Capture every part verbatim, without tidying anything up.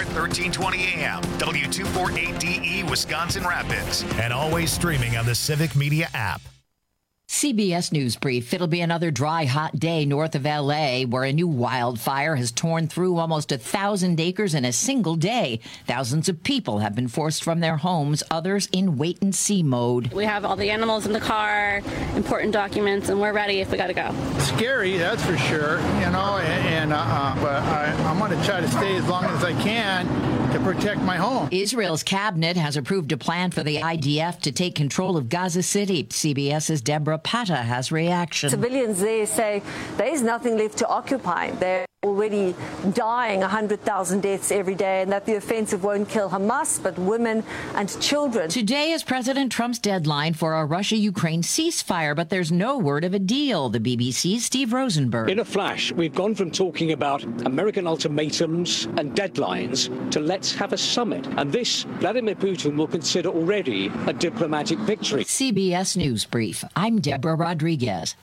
start, thirteen twenty a.m. W two forty-eight D E, Wisconsin Rapids. And always streaming on the Civic Media app. C B S News Brief. It'll be another dry, hot day north of L A, where a new wildfire has torn through almost a thousand acres in a single day. Thousands of people have been forced from their homes, others in wait-and-see mode. We have all the animals in the car, important documents, and we're ready if we got to go. Scary, that's for sure, you know, and, and uh, but I, I'm going to try to stay as long as I can to protect my home. Israel's cabinet has approved a plan for the I D F to take control of Gaza City. CBS's Deborah Pata has reaction. Civilians there say there is nothing left to occupy. They're already dying one hundred thousand deaths every day, and that the offensive won't kill Hamas, but women and children. Today is President Trump's deadline for a Russia-Ukraine ceasefire, but there's no word of a deal. The B B C's Steve Rosenberg. In a flash, we've gone from talking about American ultimatums and deadlines to let's have a summit. And this, Vladimir Putin will consider already a diplomatic victory. C B S News Brief. I'm Deborah Rodriguez.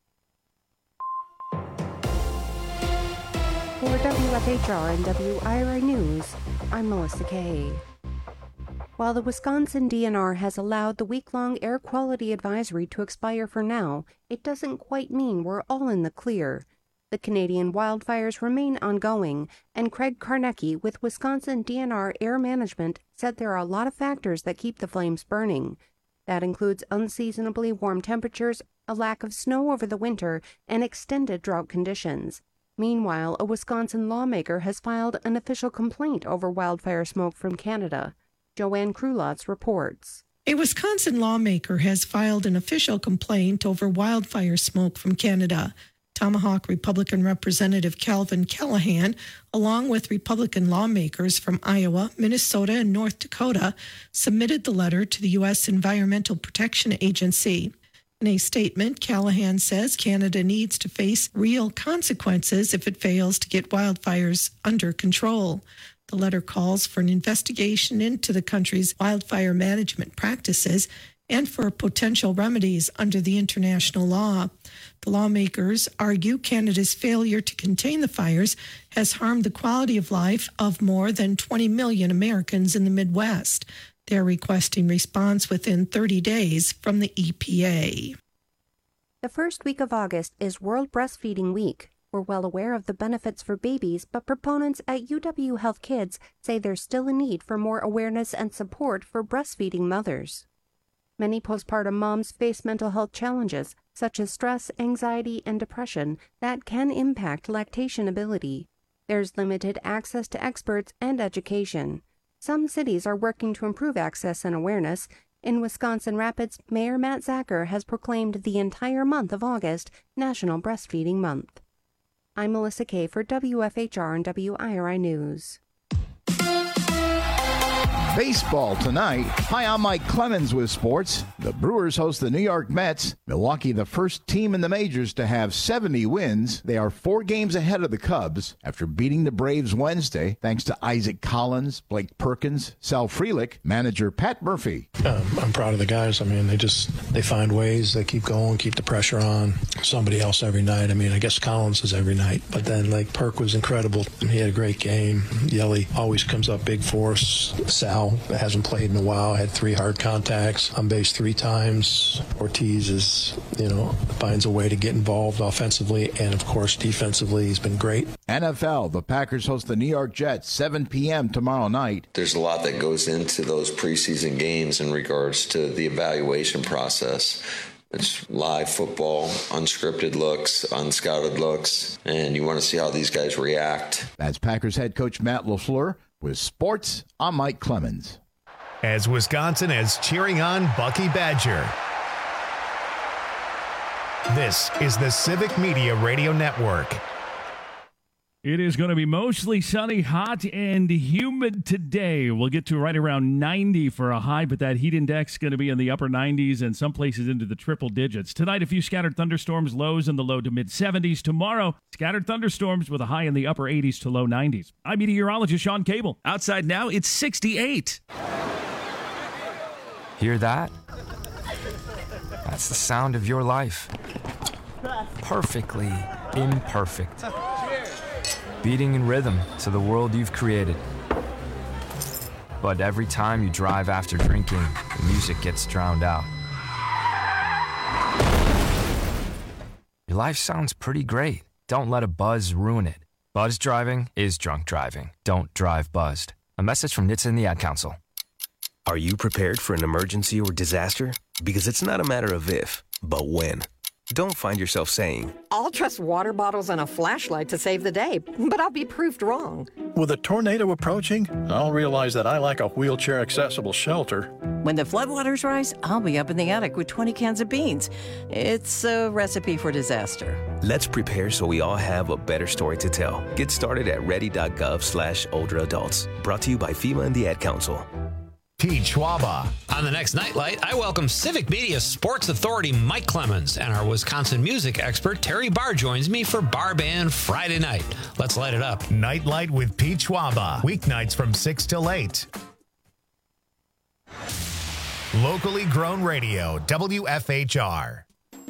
For W F H R and W I R I News, I'm Melissa Kay. While the Wisconsin D N R has allowed the week-long air quality advisory to expire for now, it doesn't quite mean we're all in the clear. The Canadian wildfires remain ongoing, and Craig Carnecki with Wisconsin D N R Air Management said there are a lot of factors that keep the flames burning. That includes unseasonably warm temperatures, a lack of snow over the winter, and extended drought conditions. Meanwhile, a Wisconsin lawmaker has filed an official complaint over wildfire smoke from Canada. Joanne Krulotz reports. A Wisconsin lawmaker has filed an official complaint over wildfire smoke from Canada. Tomahawk Republican Representative Calvin Callahan, along with Republican lawmakers from Iowa, Minnesota, and North Dakota, submitted the letter to the U S Environmental Protection Agency. In a statement, Callahan says Canada needs to face real consequences if it fails to get wildfires under control. The letter calls for an investigation into the country's wildfire management practices and for potential remedies under the international law. The lawmakers argue Canada's failure to contain the fires has harmed the quality of life of more than twenty million Americans in the Midwest. They're requesting response within thirty days from the E P A. The first week of August is World Breastfeeding Week. We're well aware of the benefits for babies, but proponents at U W Health Kids say there's still a need for more awareness and support for breastfeeding mothers. Many postpartum moms face mental health challenges, such as stress, anxiety, and depression, that can impact lactation ability. There's limited access to experts and education. Some cities are working to improve access and awareness. In Wisconsin Rapids, Mayor Matt Zacher has proclaimed the entire month of August National Breastfeeding Month. I'm Melissa Kay for W F H R and W I R I News. Baseball tonight. Hi, I'm Mike Clemens with sports. The Brewers host the New York Mets. Milwaukee, the first team in the majors to have seventy wins. They are four games ahead of the Cubs after beating the Braves Wednesday, thanks to Isaac Collins, Blake Perkins, Sal Frelick, manager Pat Murphy. Um, I'm proud of the guys. I mean, they just, they find ways. They keep going, keep the pressure on somebody else every night. I mean, I guess Collins is every night. But then, like, Perk was incredible. He had a great game. Yelly always comes up big for us. Sal hasn't played in a while, had three hard contacts on base three times. Ortiz is, you know, finds a way to get involved offensively, and of course defensively he's been great. N F L, the Packers host the New York Jets, seven p.m. tomorrow night. There's a lot that goes into those preseason games in regards to the evaluation process. It's live football, unscripted looks, unscouted looks, and you want to see how these guys react. That's Packers head coach Matt LaFleur. With sports, I'm Mike Clemens. As Wisconsin is cheering on Bucky Badger. This is the Civic Media Radio Network. It is going to be mostly sunny, hot, and humid today. We'll get to right around ninety for a high, but that heat index is going to be in the upper nineties and some places into the triple digits. Tonight, a few scattered thunderstorms, lows in the low to mid-seventies. Tomorrow, scattered thunderstorms with a high in the upper eighties to low nineties. I'm meteorologist Sean Cable. Outside now, it's sixty-eight. Hear that? That's the sound of your life. Perfectly imperfect. Beating in rhythm to the world you've created. But every time you drive after drinking, the music gets drowned out. Your life sounds pretty great. Don't let a buzz ruin it. Buzz driving is drunk driving. Don't drive buzzed. A message from N H T S A and the Ad Council. Are you prepared for an emergency or disaster? Because it's not a matter of if, but when. Don't find yourself saying, I'll trust water bottles and a flashlight to save the day, but I'll be proved wrong. With a tornado approaching, I'll realize that I lack a wheelchair-accessible shelter. When the floodwaters rise, I'll be up in the attic with twenty cans of beans. It's a recipe for disaster. Let's prepare so we all have a better story to tell. Get started at ready.gov slash older adults. Brought to you by FEMA and the Ad Council. Pete Schwaba. On the next Nightlight, I welcome Civic Media Sports Authority Mike Clemens, and our Wisconsin music expert Terry Barr joins me for Bar Band Friday night. Let's light it up. Nightlight with Pete Schwaba. Weeknights from six till eight. Locally grown radio, W F H R.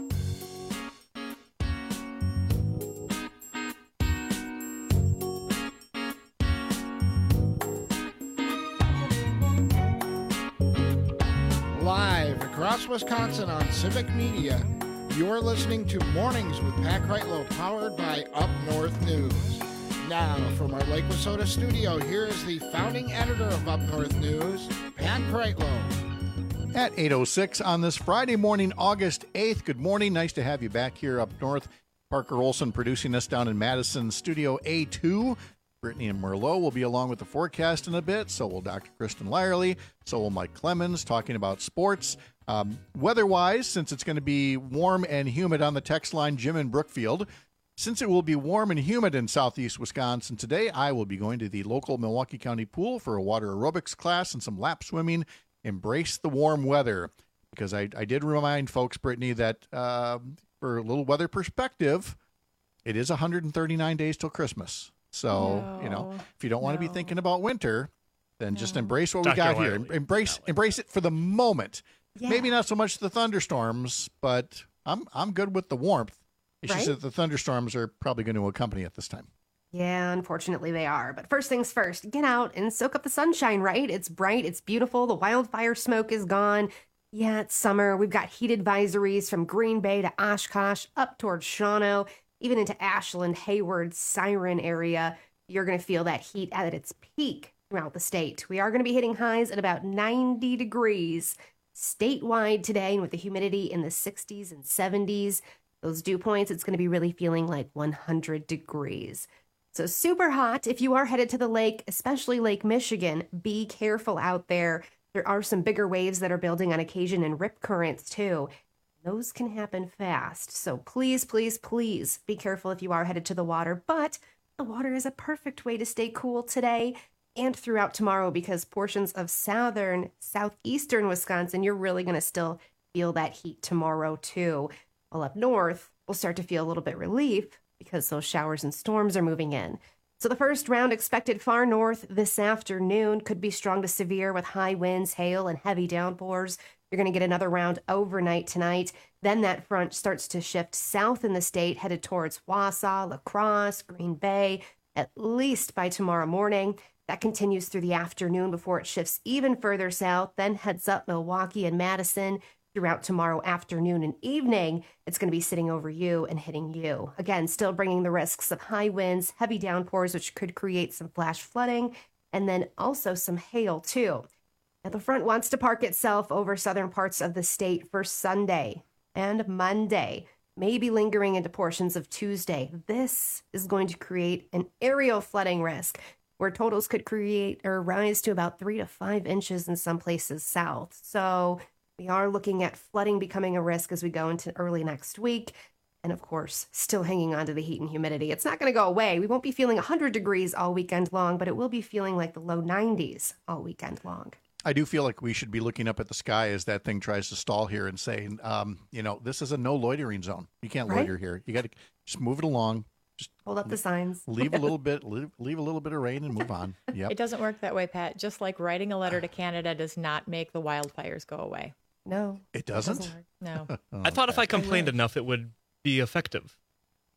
Live across Wisconsin on Civic Media, you're listening to Mornings with Pat Kreitlow, powered by Up North News. Now, from our Lake Wissota studio, here is the founding editor of Up North News, Pat Kreitlow. At eight oh six on this Friday morning, August eighth. Good morning. Nice to have you back here up north. Parker Olson producing us down in Madison, Studio A two. Brittany and Merlot will be along with the forecast in a bit. So will Doctor Kristen Lyerly. So will Mike Clemens talking about sports. Um, weather-wise, since it's going to be warm and humid on the text line, Jim in Brookfield. Since it will be warm and humid in southeast Wisconsin today, I will be going to the local Milwaukee County pool for a water aerobics class and some lap swimming. Embrace the warm weather. Because I, I did remind folks, Brittany, that uh, for a little weather perspective, it is one hundred thirty-nine days till Christmas. So, no, you know, if you don't want no. to be thinking about winter, then no. just embrace what we Doctor got Wiley. here. Embrace embrace it for the moment. Yeah. Maybe not so much the thunderstorms, but I'm I'm good with the warmth. It's right? just that the thunderstorms are probably going to accompany it this time. Yeah, unfortunately they are. But first things first, get out and soak up the sunshine, right? It's bright, it's beautiful. The wildfire smoke is gone. Yeah, it's summer. We've got heat advisories from Green Bay to Oshkosh, up towards Shawano, even into Ashland, Hayward, Siren area. You're going to feel that heat at its peak throughout the state. We are going to be hitting highs at about ninety degrees statewide today, and with the humidity in the sixties and seventies, those dew points, it's going to be really feeling like one hundred degrees. So super hot. If you are headed to the lake, especially Lake Michigan, be careful out there. There are some bigger waves that are building on occasion and rip currents too. Those can happen fast. So please, please, please be careful if you are headed to the water. But the water is a perfect way to stay cool today and throughout tomorrow, because portions of southern, southeastern Wisconsin, you're really going to still feel that heat tomorrow too. While up north, we'll start to feel a little bit relief because those showers and storms are moving in. So the first round expected far north this afternoon, could be strong to severe with high winds, hail, and heavy downpours. You're going to get another round overnight tonight. Then that front starts to shift south in the state, headed towards Wausau, La Crosse, Green Bay, at least by tomorrow morning. That continues through the afternoon before it shifts even further south, then heads up Milwaukee and Madison. Throughout tomorrow afternoon and evening, it's going to be sitting over you and hitting you. Again, still bringing the risks of high winds, heavy downpours, which could create some flash flooding, and then also some hail too. Now, the front wants to park itself over southern parts of the state for Sunday and Monday, maybe lingering into portions of Tuesday. This is going to create an aerial flooding risk, where totals could create or rise to about three to five inches in some places south. So we are looking at flooding becoming a risk as we go into early next week. And of course, still hanging on to the heat and humidity. It's not going to go away. We won't be feeling one hundred degrees all weekend long, but it will be feeling like the low nineties all weekend long. I do feel like we should be looking up at the sky as that thing tries to stall here and saying, um, you know, this is a no loitering zone. You can't right? loiter here. You got to just move it along. Just hold up the signs. Leave a little bit, leave, leave a little bit of rain and move on. Yep. It doesn't work that way, Pat. Just like writing a letter to Canada does not make the wildfires go away. No. It doesn't? It doesn't no. oh, I thought if I complained enough, it would be effective.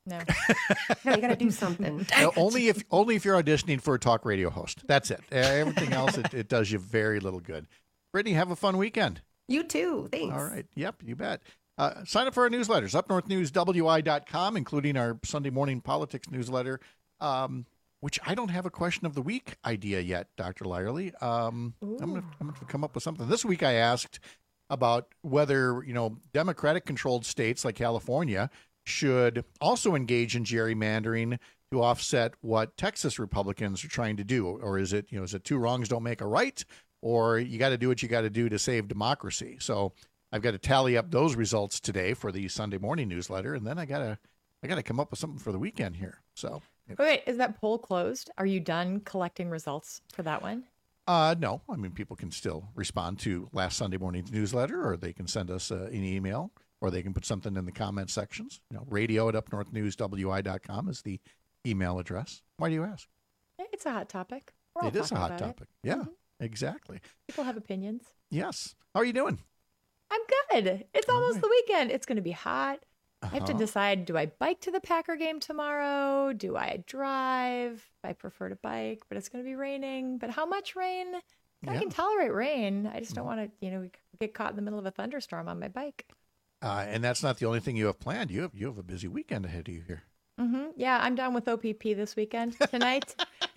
No. No, you got to do something. Uh, only if only if you're auditioning for a talk radio host. That's it. Uh, everything else, it, it does you very little good. Brittany, have a fun weekend. You too. Thanks. All right. Yep, you bet. Uh, sign up for our newsletters, up north news w i dot com, including our Sunday morning politics newsletter, um, which I don't have a question of the week idea yet, Doctor Lyerly. Um, I'm going to come up with something. This week I asked about whether, you know, Democratic-controlled states like California should also engage in gerrymandering to offset what Texas Republicans are trying to do. Or is it, you know, is it two wrongs don't make a right? Or you got to do what you got to do to save democracy? So I've got to tally up those results today for the Sunday morning newsletter, and then I got to I got to come up with something for the weekend here. So wait, wait, is that poll closed? Are you done collecting results for that one? Uh, no, I mean, people can still respond to last Sunday morning's newsletter, or they can send us uh, an email, or they can put something in the comment sections. You know, radio at up north news w i dot com is the email address. Why do you ask? It's a hot topic. We're all It is a talking hot about it. topic. Yeah, Mhm. exactly. People have opinions. Yes. How are you doing? I'm good. It's almost the weekend. It's going to be hot. I have to Uh-huh. decide, do I bike to the Packer game tomorrow? Do I drive? I prefer to bike, but it's going to be raining. But how much rain? I Yeah. can tolerate rain. I just don't want to, you know, get caught in the middle of a thunderstorm on my bike. Uh, and that's not the only thing you have planned. You have you have a busy weekend ahead of you here. hmm Yeah, I'm done with O P P this weekend. Tonight,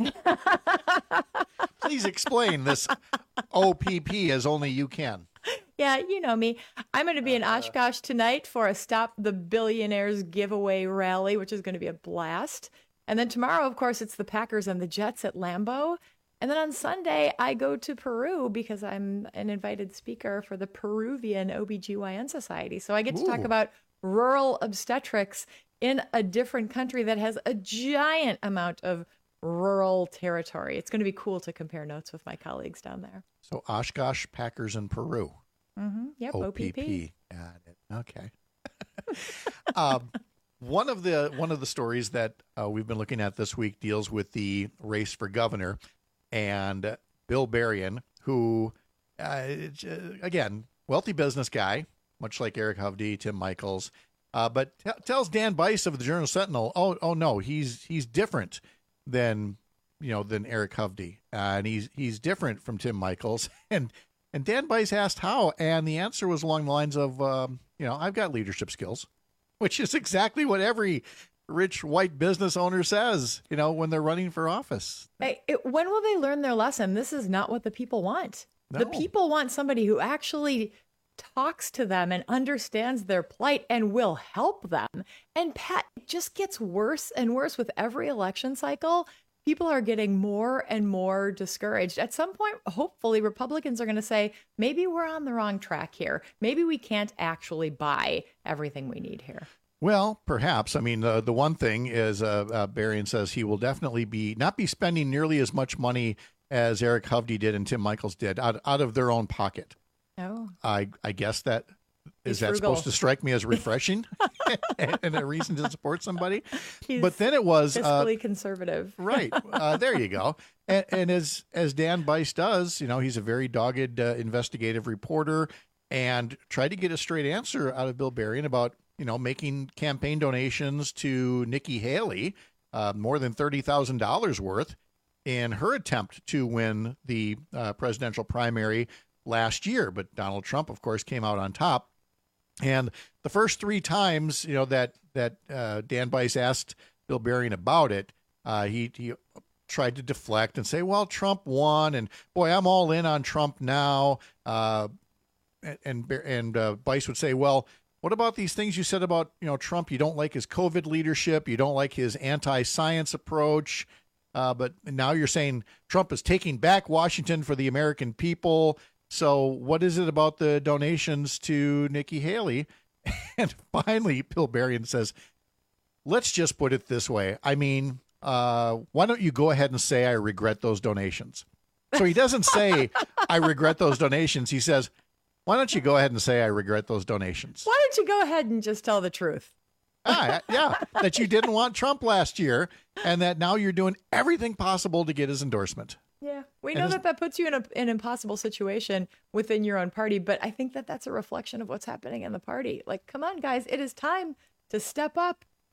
Please explain this O P P as only you can. yeah, you know me. I'm going to be in Oshkosh tonight for a Stop the Billionaires giveaway rally, which is going to be a blast. And then tomorrow, of course, it's the Packers and the Jets at Lambeau. And then on Sunday, I go to Peru because I'm an invited speaker for the Peruvian O B G Y N Society. So I get to talk Ooh. about rural obstetrics in a different country that has a giant amount of rural territory. It's going to be cool to compare notes with my colleagues down there. So Oshkosh, Packers, in Peru. Mm-hmm. Yep, O P P. Got it. Okay. um, one of the one of the stories that uh, we've been looking at this week deals with the race for governor, and Bill Berrien, who, uh, again, wealthy business guy, much like Eric Hovde, Tim Michels, uh, but t- tells Dan Bice of the Journal Sentinel, oh, oh no, he's he's different than you know than Eric Hovde, uh, and he's he's different from Tim Michels, and and Dan Bice asked how, and the answer was along the lines of, um, you know, I've got leadership skills, which is exactly what every rich white business owner says, you know, when they're running for office. Hey, it, when will they learn their lesson? This is not what the people want. The No. people want somebody who actually talks to them and understands their plight and will help them. And Pat, it just gets worse and worse with every election cycle. People are getting more and more discouraged. At some point, hopefully, Republicans are going to say, maybe we're on the wrong track here. Maybe we can't actually buy everything we need here. Well, perhaps. I mean, uh, the one thing is, uh, uh, Berrien says he will definitely be not be spending nearly as much money as Eric Hovde did and Tim Michels did out, out of their own pocket. Oh. I I guess that is He's that frugal. supposed to strike me as refreshing and, and a reason to support somebody. He's but then it was uh, fiscally conservative. right. Uh, there you go. And, and as as Dan Bice does, you know, he's a very dogged uh, investigative reporter, and tried to get a straight answer out of Bill Berrien about, you know, making campaign donations to Nikki Haley, uh, more than thirty thousand dollars worth, in her attempt to win the uh, presidential primary last year. But Donald Trump, of course, came out on top. And the first three times, you know, that that uh, Dan Bice asked Bill Berrien about it, uh, he he tried to deflect and say, "Well, Trump won, and boy, I'm all in on Trump now." Uh, and and, and uh, Bice would say, "Well, what about these things you said about, you know, Trump? You don't like his COVID leadership, you don't like his anti-science approach, uh, but now you're saying Trump is taking back Washington for the American people. So what is it about the donations to Nikki Haley?" And finally, Bill Berrien says, "Let's just put it this way. I mean, uh, why don't you go ahead and say I regret those donations?" So he doesn't say, "I regret those donations." He says, "Why don't you go ahead and say I regret those donations?" Why don't you go ahead and just tell the truth? ah, yeah, that you didn't want Trump last year, and that now you're doing everything possible to get his endorsement. Yeah, we And know his- that that puts you in a, an impossible situation within your own party, but I think that that's a reflection of what's happening in the party. Like, come on, guys, it is time to step up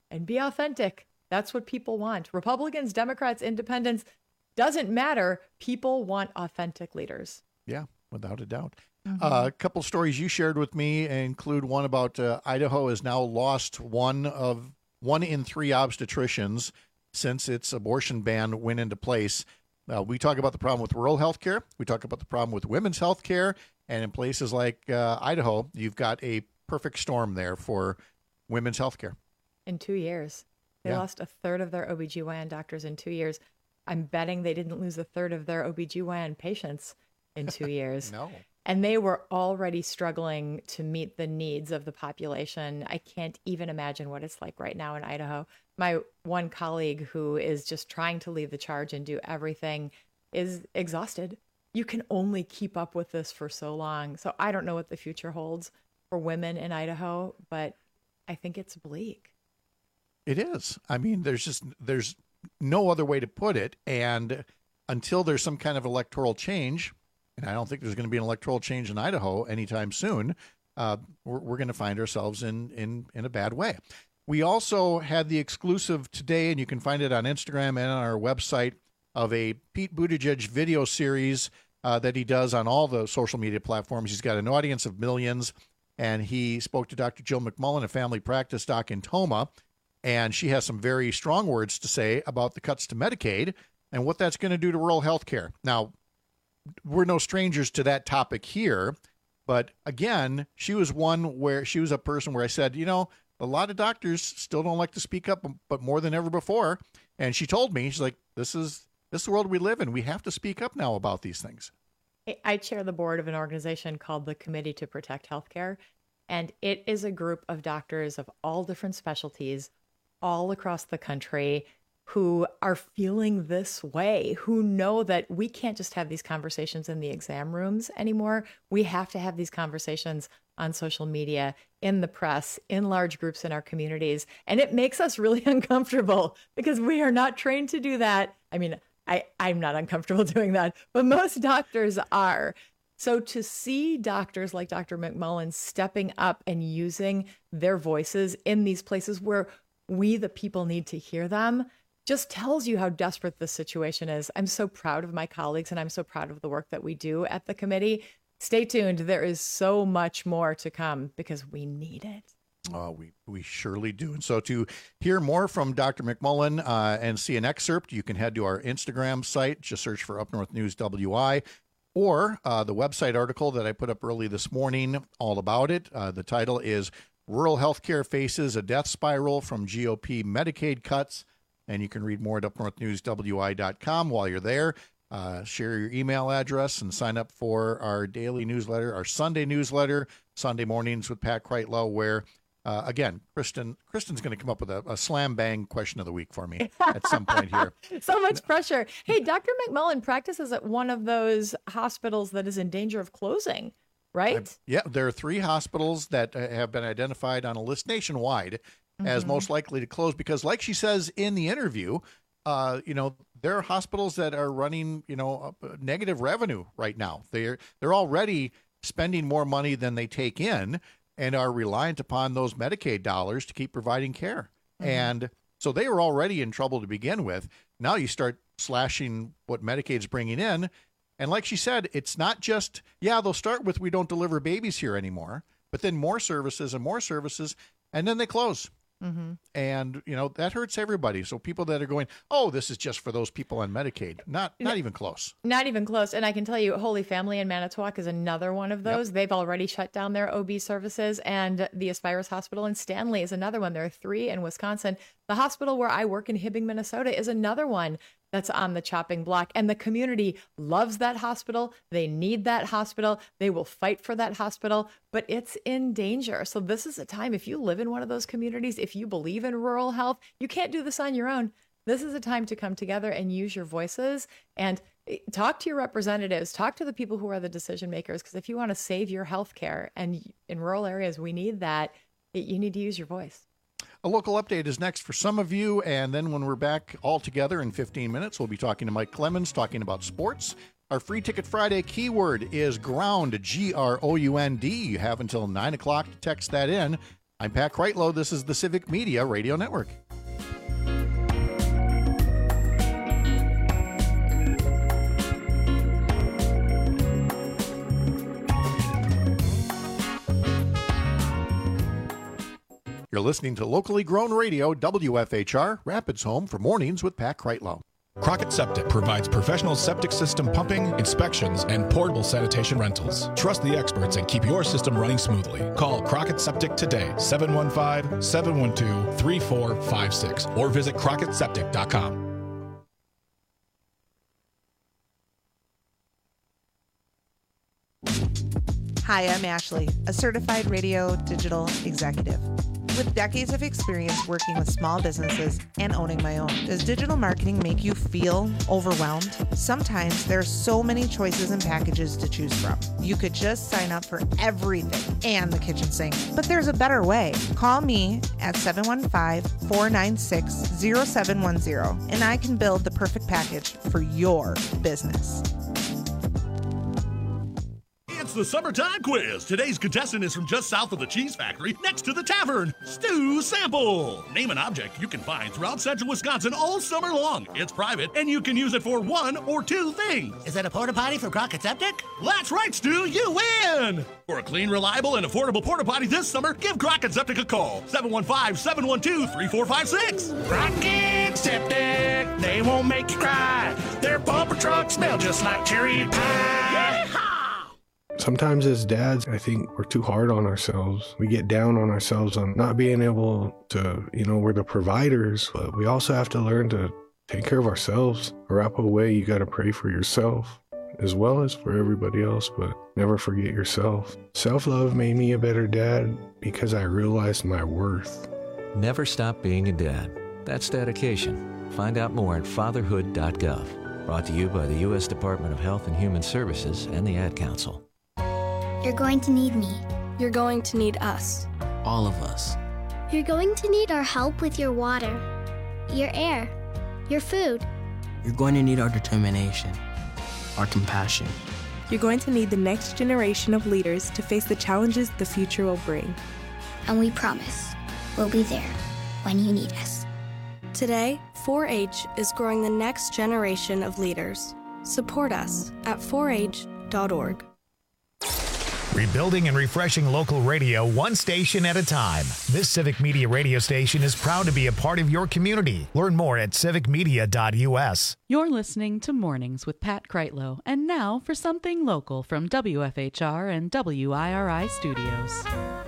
and be authentic. That's what people want. Republicans, Democrats, Independents, doesn't matter. People want authentic leaders. Yeah, without a doubt. Mm-hmm. Uh, a couple stories you shared with me include one about uh, Idaho has now lost one of one in three obstetricians since its abortion ban went into place. Uh, we talk about the problem with rural health care. We talk about the problem with women's health care. And in places like uh, Idaho, you've got a perfect storm there for women's health care. In two years. They Yeah. lost a third of their O B G Y N doctors in two years. I'm betting they didn't lose a third of their O B G Y N patients in two years. No. And they were already struggling to meet the needs of the population. I can't even imagine what it's like right now in Idaho. My one colleague who is just trying to lead the charge and do everything is exhausted. You can only keep up with this for so long. So I don't know what the future holds for women in Idaho, but I think it's bleak. It is. I mean, there's just there's no other way to put it. And until there's some kind of electoral change, and I don't think there's going to be an electoral change in Idaho anytime soon, uh, we're, we're going to find ourselves in, in, in a bad way. We also had the exclusive today, and you can find it on Instagram and on our website, of a Pete Buttigieg video series uh, that he does on all the social media platforms. He's got an audience of millions, and he spoke to Doctor Jill McMullen, a family practice doc in Toma, and she has some very strong words to say about the cuts to Medicaid and what that's going to do to rural health care. Now, we're no strangers to that topic here, but again, she was one where she was a person where I said, you know, a lot of doctors still don't like to speak up, but more than ever before. And she told me, she's like, this is this is the world we live in. We have to speak up now about these things. I chair the board of an organization called the Committee to Protect Healthcare, and it is a group of doctors of all different specialties all across the country who are feeling this way, who know that we can't just have these conversations in the exam rooms anymore. We have to have these conversations on social media, in the press, in large groups in our communities. And it makes us really uncomfortable because we are not trained to do that. I mean, I, I'm not uncomfortable doing that, but most doctors are. So to see doctors like Doctor McMullen stepping up and using their voices in these places where we, the people, need to hear them, just tells you how desperate this situation is. I'm so proud of my colleagues, and I'm so proud of the work that we do at the committee. Stay tuned. There is so much more to come because we need it. Uh, we, we surely do. And so to hear more from Doctor McMullen uh, and see an excerpt, you can head to our Instagram site. Just search for Up North News W I, or uh, the website article that I put up early this morning, all about it. Uh, the title is Rural Healthcare Faces a Death Spiral from G O P Medicaid Cuts. And you can read more at up north news w i dot com while you're there. Uh, share your email address and sign up for our daily newsletter, our Sunday newsletter, Sunday mornings with Pat Kreitlow, where, uh, again, Kristen, Kristen's going to come up with a, a slam bang question of the week for me at some point here. So much pressure. Hey, Doctor McMullen practices at one of those hospitals that is in danger of closing, right? I, yeah, there are three hospitals that uh, have been identified on a list nationwide as most likely to close because, like she says in the interview, uh, you know, there are hospitals that are running, you know, negative revenue right now. They're they're already spending more money than they take in and are reliant upon those Medicaid dollars to keep providing care. Mm-hmm. And so they were already in trouble to begin with. Now you start slashing what Medicaid's bringing in. And like she said, it's not just, yeah, they'll start with we don't deliver babies here anymore, but then more services and more services, and then they close. Mm-hmm. And, you know, that hurts everybody. So people that are going, oh, this is just for those people on Medicaid, not not even close. Not even close. And I can tell you, Holy Family in Manitowoc is another one of those. Yep. They've already shut down their O B services. And the Aspirus Hospital in Stanley is another one. There are three in Wisconsin. The hospital where I work in Hibbing, Minnesota is another one that's on the chopping block. And the community loves that hospital. They need that hospital. They will fight for that hospital, but it's in danger. So this is a time, if you live in one of those communities, if you believe in rural health, you can't do this on your own. This is a time to come together and use your voices and talk to your representatives, talk to the people who are the decision makers. Because if you want to save your health care, and in rural areas, we need that, you need to use your voice. A local update is next for some of you, and then when we're back all together in fifteen minutes, we'll be talking to Mike Clemens, talking about sports. Our Free Ticket Friday keyword is ground, G R O U N D. You have until nine o'clock to text that in. I'm Pat Kreitlow. This is the Civic Media Radio Network. You're listening to locally grown radio, W F H R, Rapids Home for Mornings with Pat Kreitlow. Crockett Septic provides professional septic system pumping, inspections, and portable sanitation rentals. Trust the experts and keep your system running smoothly. Call Crockett Septic today, seven one five, seven one two, three four five six, or visit crockett septic dot com. Hi, I'm Ashley, a certified radio digital executive. With decades of experience working with small businesses and owning my own, does digital marketing make you feel overwhelmed? Sometimes there are so many choices and packages to choose from. You could just sign up for everything and the kitchen sink. But there's a better way. Call me at seven one five, four nine six, zero seven one zero and I can build the perfect package for your business. It's the Summertime Quiz. Today's contestant is from just south of the Cheese Factory, next to the tavern, Stu Sample. Name an object you can find throughout central Wisconsin all summer long. It's private, and you can use it for one or two things. Is that a porta potty from Crockett Septic? That's right, Stu. You win! For a clean, reliable, and affordable porta potty this summer, give Crockett Septic a call. seven one five, seven one two, three four five six. Crockett Septic, they won't make you cry. Their bumper trucks smell just like cherry pie. Yeehaw! Sometimes as dads, I think we're too hard on ourselves. We get down on ourselves on not being able to, you know, we're the providers, but we also have to learn to take care of ourselves. Wrap away, you got to pray for yourself as well as for everybody else, but never forget yourself. Self-love made me a better dad because I realized my worth. Never stop being a dad. That's dedication. Find out more at fatherhood dot gov. Brought to you by the U S Department of Health and Human Services and the Ad Council. You're going to need me. You're going to need us. All of us. You're going to need our help with your water, your air, your food. You're going to need our determination, our compassion. You're going to need the next generation of leaders to face the challenges the future will bring. And we promise we'll be there when you need us. Today, four H is growing the next generation of leaders. Support us at four H dot org. Rebuilding and refreshing local radio one station at a time. This Civic Media radio station is proud to be a part of your community. Learn more at civic media dot u s. You're listening to Mornings with Pat Kreitlow. And now for something local from W F H R and W I R I Studios.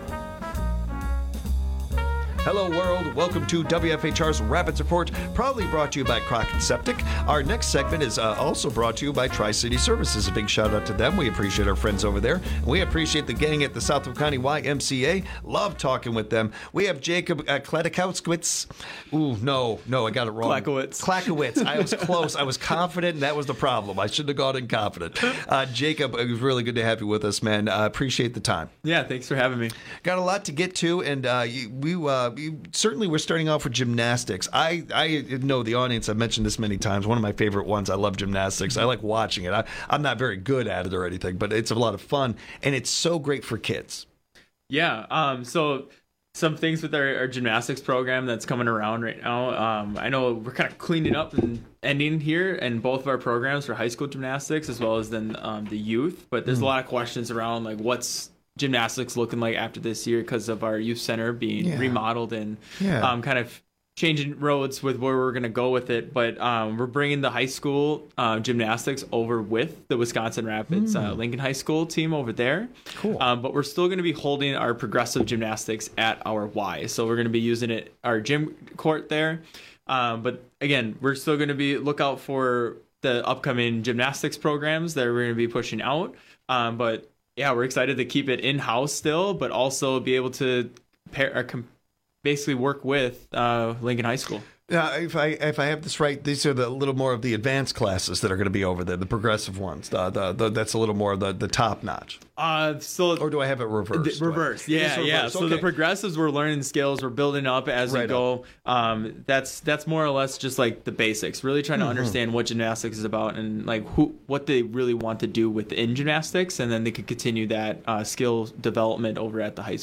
Hello, world. Welcome to W F H R's Rapids Report, proudly brought to you by Crockett Septic. Our next segment is uh, also brought to you by Tri-City Services. A big shout out to them. We appreciate our friends over there. We appreciate the gang at the Southwood County Y M C A. Love talking with them. We have Jacob uh, Kladikowicz. Ooh, no, no, I got it wrong. Klakowitz. Klakowitz. I was close. I was confident, and that was the problem. I shouldn't have gone in confident. Uh, Jacob, it was really good to have you with us, man. I uh, appreciate the time. Yeah, thanks for having me. Got a lot to get to, and uh, you, we uh, you, certainly we're starting off with gymnastics. I, I know the audience, I've mentioned this many times, one of my favorite ones. I love gymnastics. I like watching it. I, I'm not very good at it or anything, but it's a lot of fun, and it's so great for kids. Yeah, um, so some things with our, our gymnastics program that's coming around right now. Um, I know we're kind of cleaning up and ending here in both of our programs for high school gymnastics as well as then um, the youth, but there's mm. a lot of questions around like what's gymnastics looking like after this year because of our youth center being yeah. remodeled and yeah. um, kind of changing roads with where we're going to go with it. But um, we're bringing the high school uh, gymnastics over with the Wisconsin Rapids mm. uh, Lincoln High School team over there. Cool. Um, but we're still going to be holding our progressive gymnastics at our Y. So we're going to be using it, our gym court there. Um, but again, we're still going to be look out for the upcoming gymnastics programs that we're going to be pushing out. Um, but yeah, we're excited to keep it in-house still, but also be able to pair, or com- basically work with uh, Lincoln High School. Now, if I if I have this right, these are the little more of the advanced classes that are going to be over there, the progressive ones. The, the, the that's a little more of the, the top notch. Uh, so or do I have it reversed? Reverse, yeah, reverse. yeah. So okay. The progressives, we're learning skills, we're building up as right we go. Um, that's that's more or less just like the basics. Really trying to mm-hmm. understand what gymnastics is about and like who what they really want to do within gymnastics, and then they could continue that uh, skill development over at the high school.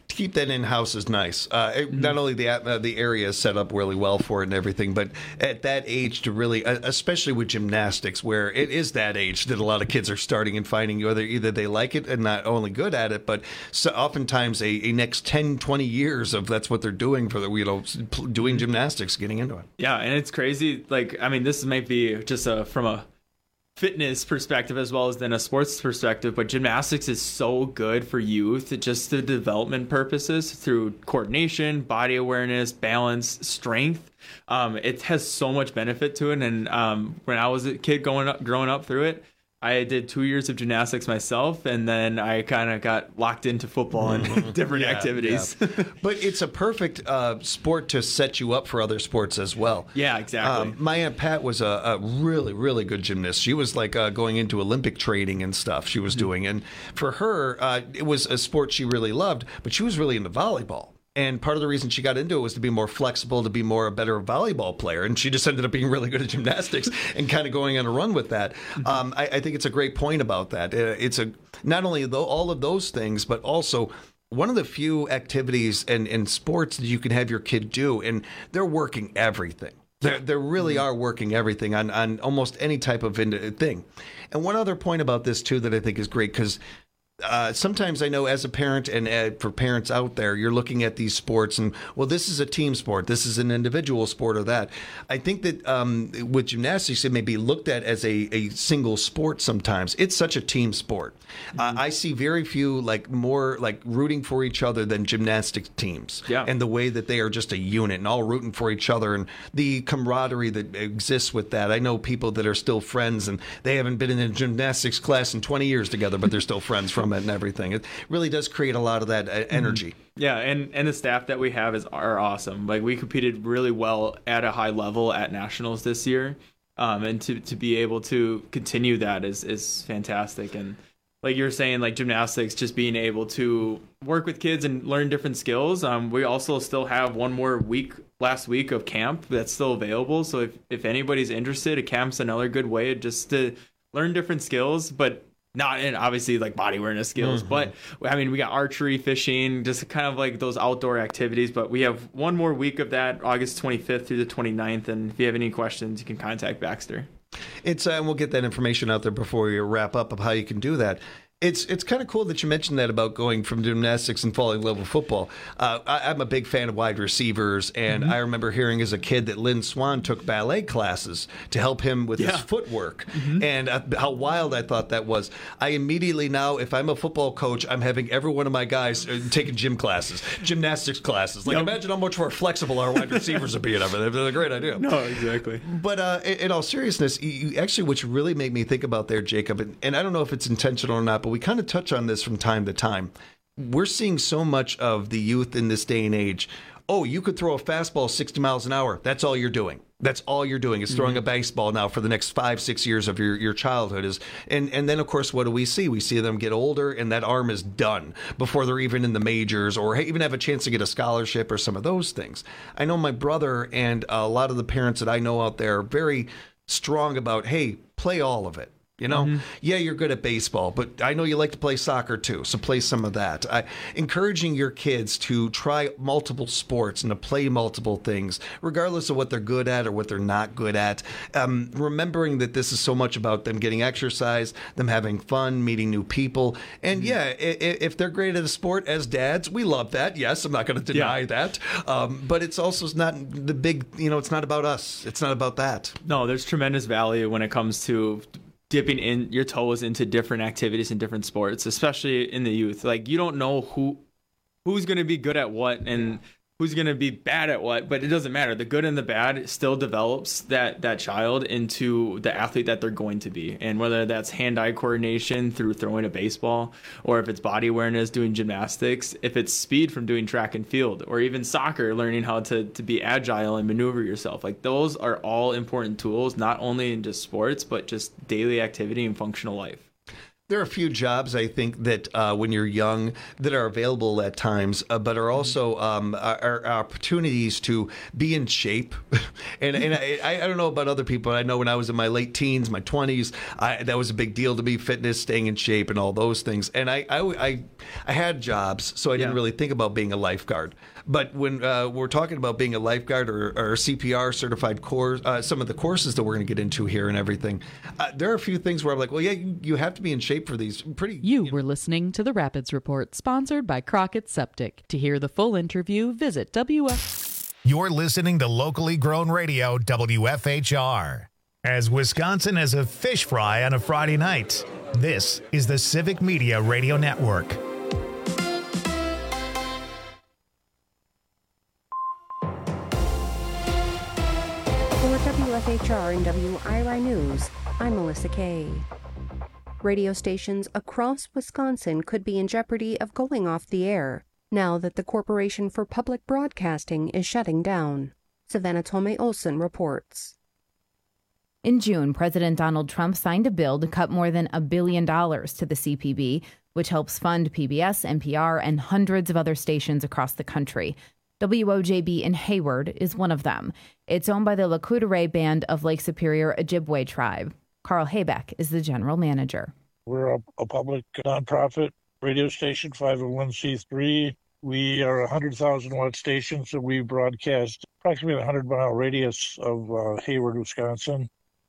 to keep that in house is nice. Uh, it, not only the uh, the area is set up really well for it and everything, but at that age to really, uh, especially with gymnastics, where it is that age that a lot of kids are starting and finding whether either they like it and not only good at it, but so oftentimes a, a next ten, twenty years of that's what they're doing for the you know doing gymnastics, getting into it. Yeah, and it's crazy. Like, I mean, this might be just a, from a fitness perspective as well as then a sports perspective, but gymnastics is so good for youth, just the development purposes through coordination, body awareness, balance, strength. Um, it has so much benefit to it. And um, when I was a kid going up, growing up through it, I did two years of gymnastics myself, and then I kind of got locked into football and different Yeah, activities. yeah. But it's a perfect uh, sport to set you up for other sports as well. Yeah, exactly. Um, my Aunt Pat was a, a really, really good gymnast. She was like uh, going into Olympic training and stuff she was doing. And for her, uh, it was a sport she really loved, but she was really into volleyball. And part of the reason she got into it was to be more flexible, to be more a better volleyball player. And she just ended up being really good at gymnastics and kind of going on a run with that. Um, I, I think it's a great point about that. Uh, It's a not only though all of those things, but also one of the few activities and, and sports that you can have your kid do, and they're working everything. They they really are working everything on, on almost any type of thing. And one other point about this, too, that I think is great, because Uh, sometimes I know as a parent and uh, for parents out there, you're looking at these sports and, well, this is a team sport. This is an individual sport or that. I think that um, with gymnastics, it may be looked at as a, a single sport sometimes. It's such a team sport. Mm-hmm. Uh, I see very few like more like rooting for each other than gymnastics teams. Yeah. And the way that they are just a unit and all rooting for each other and the camaraderie that exists with that. I know people that are still friends and they haven't been in a gymnastics class in twenty years together, but they're still friends from it and everything. It really does create a lot of that uh, energy. Yeah, and, and the staff that we have is are awesome. Like, we competed really well at a high level at nationals this year, um, and to, to be able to continue that is is fantastic. And like you're saying, like gymnastics, just being able to work with kids and learn different skills. Um, we also still have one more week last week of camp that's still available. So if if anybody's interested, a camp's another good way just to learn different skills, but not in obviously like body awareness skills, Mm-hmm. but I mean, we got archery, fishing, just kind of like those outdoor activities. But we have one more week of that, August twenty-fifth through the twenty-ninth. And if you have any questions, you can contact Baxter. It's uh, and we'll get that information out there before we wrap up of how you can do that. It's it's kind of cool that you mentioned that about going from gymnastics and falling in love with football. Uh, I, I'm a big fan of wide receivers, and Mm-hmm. I remember hearing as a kid that Lynn Swan took ballet classes to help him with Yeah. his footwork, Mm-hmm. and uh, how wild I thought that was. I immediately now, if I'm a football coach, I'm having every one of my guys uh, taking gym classes, gymnastics classes. Like, Yep. imagine how much more flexible our wide receivers would be and everything. They're a great idea. No, exactly. But uh, in, in all seriousness, you, you actually, which really made me think about there, Jacob, and, and I don't know if it's intentional or not, but we kind of touch on this from time to time. We're seeing so much of the youth in this day and age. Oh, you could throw a fastball sixty miles an hour. That's all you're doing. That's all you're doing is throwing Mm-hmm. a baseball now for the next five, six years of your, your childhood. Is and, and then, of course, what do we see? We see them get older, and that arm is done before they're even in the majors or even have a chance to get a scholarship or some of those things. I know my brother and a lot of the parents that I know out there are very strong about, hey, play all of it. You know, Mm-hmm. yeah, you're good at baseball, but I know you like to play soccer too, so play some of that. I, encouraging your kids to try multiple sports and to play multiple things, regardless of what they're good at or what they're not good at. Um, remembering that this is so much about them getting exercise, them having fun, meeting new people. And yeah, if, if they're great at a sport as dads, we love that. Yes, I'm not going to deny Yeah. that. Um, but it's also not the big, you know, it's not about us. It's not about that. No, there's tremendous value when it comes to dipping in your toes into different activities and different sports, especially in the youth. Like, you don't know who who's going to be good at what and who's going to be bad at what, but it doesn't matter. The good and the bad still develops that that child into the athlete that they're going to be. And whether that's hand-eye coordination through throwing a baseball, or if it's body awareness doing gymnastics, if it's speed from doing track and field, or even soccer, learning how to, to be agile and maneuver yourself. Like, those are all important tools, not only in just sports, but just daily activity and functional life. There are a few jobs, I think, that uh, when you're young that are available at times, uh, but are also um, are, are opportunities to be in shape. and and I, I don't know about other people. I know when I was in my late teens, my twenties, I, that was a big deal to me, fitness, staying in shape, and all those things. And I I, I, I had jobs, so I didn't yeah. really think about being a lifeguard. But when uh, we're talking about being a lifeguard or, or C P R certified course, uh, some of the courses that we're going to get into here and everything, uh, there are a few things where I'm like, well, yeah, you, you have to be in shape for these. Pretty. You, you know. were listening to the Rapids Report, sponsored by Crockett Septic. To hear the full interview, visit W F. You're listening to locally grown radio, W F H R. As Wisconsin has a fish fry on a Friday night, this is the Civic Media Radio Network. W F H R and W I R I News, I'm Melissa Kay. Radio stations across Wisconsin could be in jeopardy of going off the air now that the Corporation for Public Broadcasting is shutting down. Savannah Tomei Olson reports. In June, President Donald Trump signed a bill to cut more than a billion dollars to the C P B, which helps fund P B S, N P R, and hundreds of other stations across the country. W O J B in Hayward is one of them. It's owned by the Lakudere Band of Lake Superior Ojibwe tribe. Carl Haybeck is the general manager. We're a, a public nonprofit radio station, five oh one c three. We are a one hundred thousand watt station, so we broadcast approximately a one hundred mile radius of uh, Hayward, Wisconsin.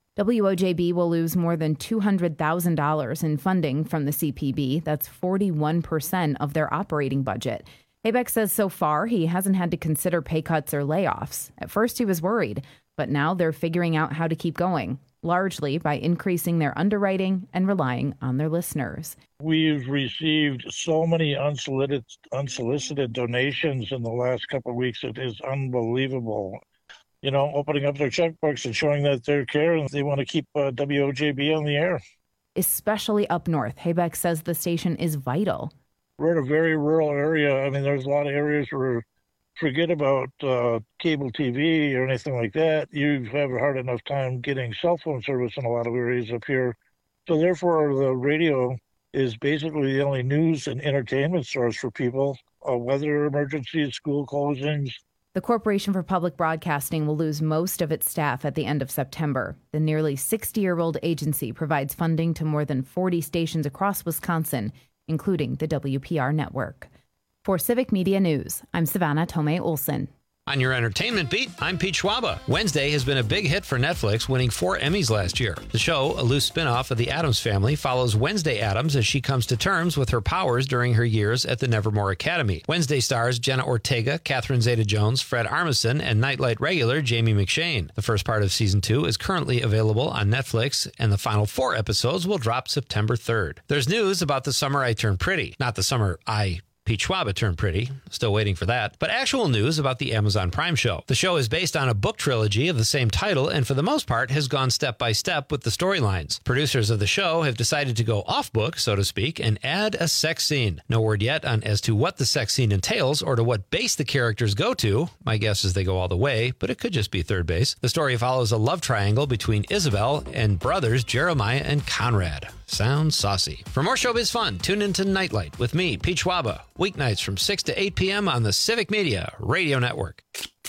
W O J B will lose more than two hundred thousand dollars in funding from the C P B. That's forty-one percent of their operating budget. Haybeck says so far he hasn't had to consider pay cuts or layoffs. At first he was worried, but now they're figuring out how to keep going, largely by increasing their underwriting and relying on their listeners. We've received so many unsolicited, unsolicited donations in the last couple of weeks. It is unbelievable. You know, opening up their checkbooks and showing that they care and they want to keep uh, W O J B on the air. Especially up north, Haybeck says the station is vital. We're in a very rural area. I mean, there's a lot of areas where forget about uh, cable T V or anything like that. You have a hard enough time getting cell phone service in a lot of areas up here. So therefore, the radio is basically the only news and entertainment source for people. Uh, weather emergencies, school closings. The Corporation for Public Broadcasting will lose most of its staff at the end of September. The nearly sixty-year-old agency provides funding to more than forty stations across Wisconsin, including the W P R network. For Civic Media News, I'm Savannah Tomei Olson. On your entertainment beat, I'm Pete Schwaba. Wednesday has been a big hit for Netflix, winning four Emmys last year. The show, a loose spin-off of the Addams Family, follows Wednesday Addams as she comes to terms with her powers during her years at the Nevermore Academy. Wednesday stars Jenna Ortega, Catherine Zeta-Jones, Fred Armisen, and Nightlight regular Jamie McShane. The first part of season two is currently available on Netflix, and the final four episodes will drop September third. There's news about The Summer I Turned Pretty. Not The Summer I Pete Schwaba turned pretty. Still waiting for that. But actual news about the Amazon Prime show. The show is based on a book trilogy of the same title and for the most part has gone step by step with the storylines. Producers of the show have decided to go off book, so to speak, and add a sex scene. No word yet on as to what the sex scene entails or to what base the characters go to. My guess is they go all the way, but it could just be third base. The story follows a love triangle between Isabel and brothers Jeremiah and Conrad. Sounds saucy. For more showbiz fun, tune into Nightlight with me, Pete Schwaba, weeknights from six to eight p.m. on the Civic Media Radio Network.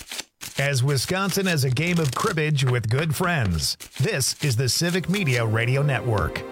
As Wisconsin has a game of cribbage with good friends, this is the Civic Media Radio Network.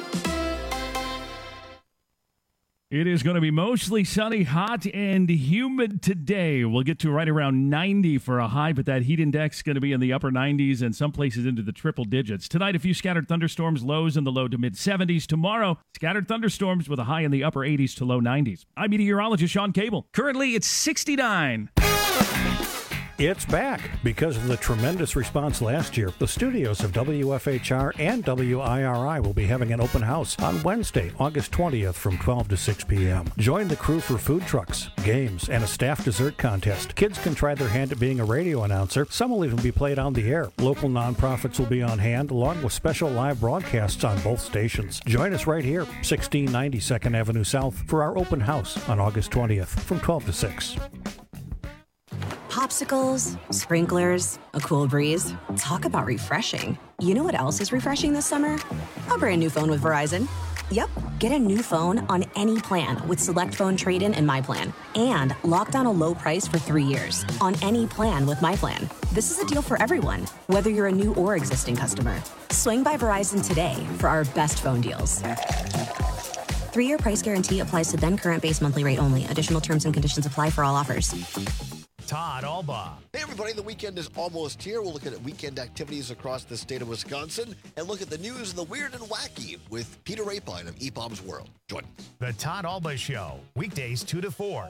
It is going to be mostly sunny, hot, and humid today. We'll get to right around ninety for a high, but that heat index is going to be in the upper nineties and some places into the triple digits. Tonight, a few scattered thunderstorms, lows in the low to mid-seventies. Tomorrow, scattered thunderstorms with a high in the upper eighties to low nineties. I'm meteorologist Sean Cable. Currently, it's sixty-nine. It's back. Because of the tremendous response last year, the studios of W F H R and W I R I will be having an open house on Wednesday, August twentieth from twelve to six p.m. Join the crew for food trucks, games, and a staff dessert contest. Kids can try their hand at being a radio announcer. Some will even be played on the air. Local nonprofits will be on hand, along with special live broadcasts on both stations. Join us right here, sixteen ninety second Avenue South, for our open house on August twentieth from twelve to six. Popsicles, sprinklers, a cool breeze. Talk about refreshing. You know what else is refreshing this summer? A brand new phone with Verizon. Yep, get a new phone on any plan with Select Phone Trade-in and My Plan. And lock down a low price for three years on any plan with My Plan. This is a deal for everyone, whether you're a new or existing customer. Swing by Verizon today for our best phone deals. Three-year price guarantee applies to then current base monthly rate only. Additional terms and conditions apply for all offers. Todd Alba. Hey everybody, the weekend is almost here. We'll look at weekend activities across the state of Wisconsin and look at the news and the weird and wacky with Peter Rapine of E B O M's World. Join us. The Todd Alba Show, weekdays two to four.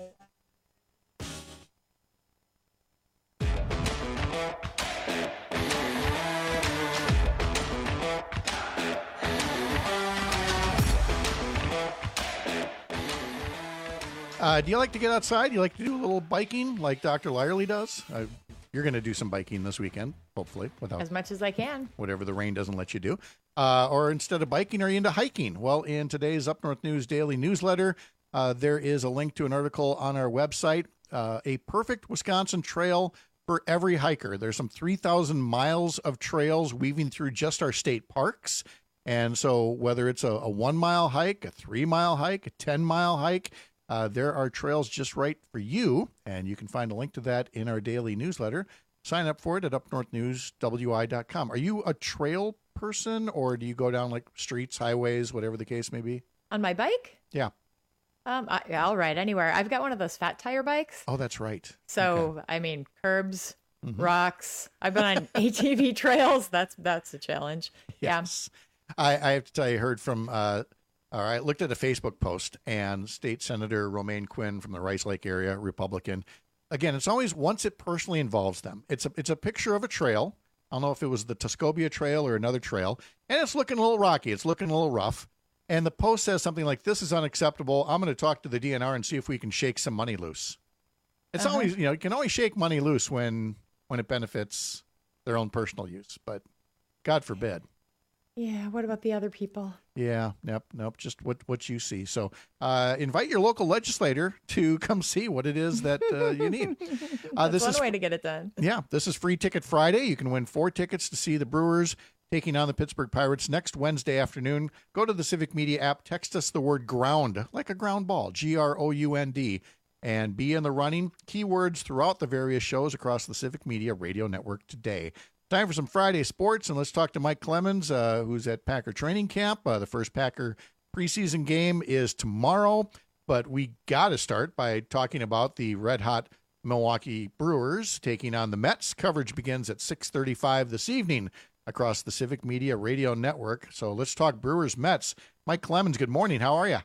Uh, do you like to get outside? You like to do a little biking like Doctor Lyerly does? Uh, you're going to do some biking this weekend, hopefully, without as much as I can. Whatever the rain doesn't let you do. Uh, or instead of biking, are you into hiking? Well, in today's Up North News Daily newsletter, uh, there is a link to an article on our website, uh, a perfect Wisconsin trail for every hiker. There's some three thousand miles of trails weaving through just our state parks. And so whether it's a, a one-mile hike, a three-mile hike, a ten-mile hike, Uh, there are trails just right for you, and you can find a link to that in our daily newsletter. Sign up for it at up north news w i dot com. Are you a trail person, or do you go down like streets, highways, whatever the case may be? On my bike? Yeah. Um, I, I'll ride anywhere. I've got one of those fat tire bikes. Oh, that's right. So, okay. I mean, curbs, mm-hmm. rocks. I've been on A T V trails. That's that's a challenge. Yes. Yeah. I, I have to tell you, I heard from... Uh, All right, looked at a Facebook post, and State Senator Romaine Quinn from the Rice Lake area, Republican. Again, it's always once it personally involves them. It's a it's a picture of a trail. I don't know if it was the Tuscobia Trail or another trail, and it's looking a little rocky. It's looking a little rough. And the post says something like, "This is unacceptable. I'm going to talk to the D N R and see if we can shake some money loose." It's uh-huh. always, you know, you can always shake money loose when when it benefits their own personal use, but God forbid. Yeah, what about the other people? Yeah, nope, nope, just what, what you see. So uh, invite your local legislator to come see what it is that uh, you need. Uh, That's this one is, way to get it done. Yeah, this is Free Ticket Friday. You can win four tickets to see the Brewers taking on the Pittsburgh Pirates next Wednesday afternoon. Go to the Civic Media app, text us the word ground, like a ground ball, G R O U N D, and be in the running. Keywords throughout the various shows across the Civic Media Radio Network today. Time for some Friday sports, and let's talk to Mike Clemens, uh, who's at Packer training camp. Uh, the first Packer preseason game is tomorrow, but we got to start by talking about the red-hot Milwaukee Brewers taking on the Mets. Coverage begins at six thirty-five this evening across the Civic Media Radio Network. So let's talk Brewers-Mets. Mike Clemens, good morning. How are you?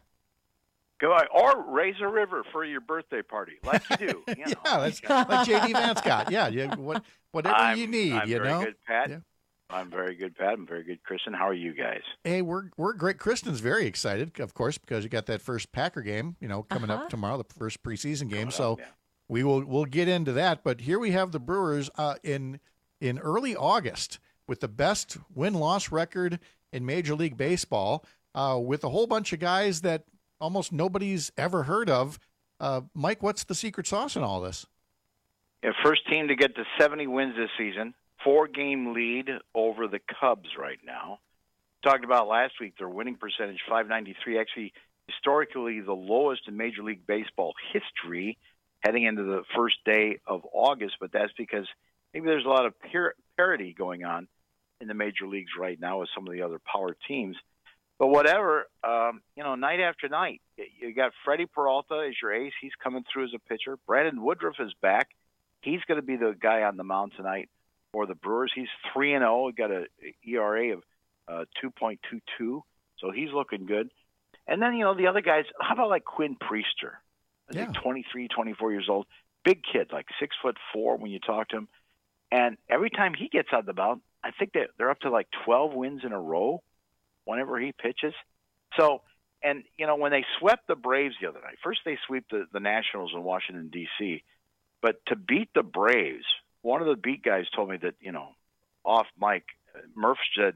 Good, or raise a river for your birthday party, like you do. You know. Yeah, that's like J D Vance got. Yeah, yeah what, whatever I'm, you need, I'm you very know. Good, Pat. Yeah. I'm very good, Pat. I'm very good, Kristen. How are you guys? Hey, we're we're great. Kristen's very excited, of course, because you got that first Packer game, you know, coming uh-huh. up tomorrow, the first preseason game. Coming so up, yeah. we will we'll get into that. But here we have the Brewers uh, in in early August with the best win-loss record in Major League Baseball, uh, with a whole bunch of guys that almost nobody's ever heard of. Uh, Mike, what's the secret sauce in all this? Yeah, first team to get to seventy wins this season. Four-game lead over the Cubs right now. Talked about last week, their winning percentage, five ninety-three, actually historically the lowest in Major League Baseball history heading into the first day of August, but that's because maybe there's a lot of par- parity going on in the major leagues right now with some of the other power teams. But whatever, um, you know, night after night, you got Freddie Peralta as your ace. He's coming through as a pitcher. Brandon Woodruff is back. He's going to be the guy on the mound tonight for the Brewers. He's three and oh. He got an E R A of uh, two point two two, so he's looking good. And then, you know, the other guys, how about like Quinn Priester? I think yeah. twenty-three, twenty-four years old. Big kid, like six foot four when you talk to him. And every time he gets on the mound, I think that they're up to like twelve wins in a row whenever he pitches. So, and, you know, when they swept the Braves the other night, first they sweep the, the Nationals in Washington, D C, but to beat the Braves, one of the beat guys told me that, you know, off mic, Murph said,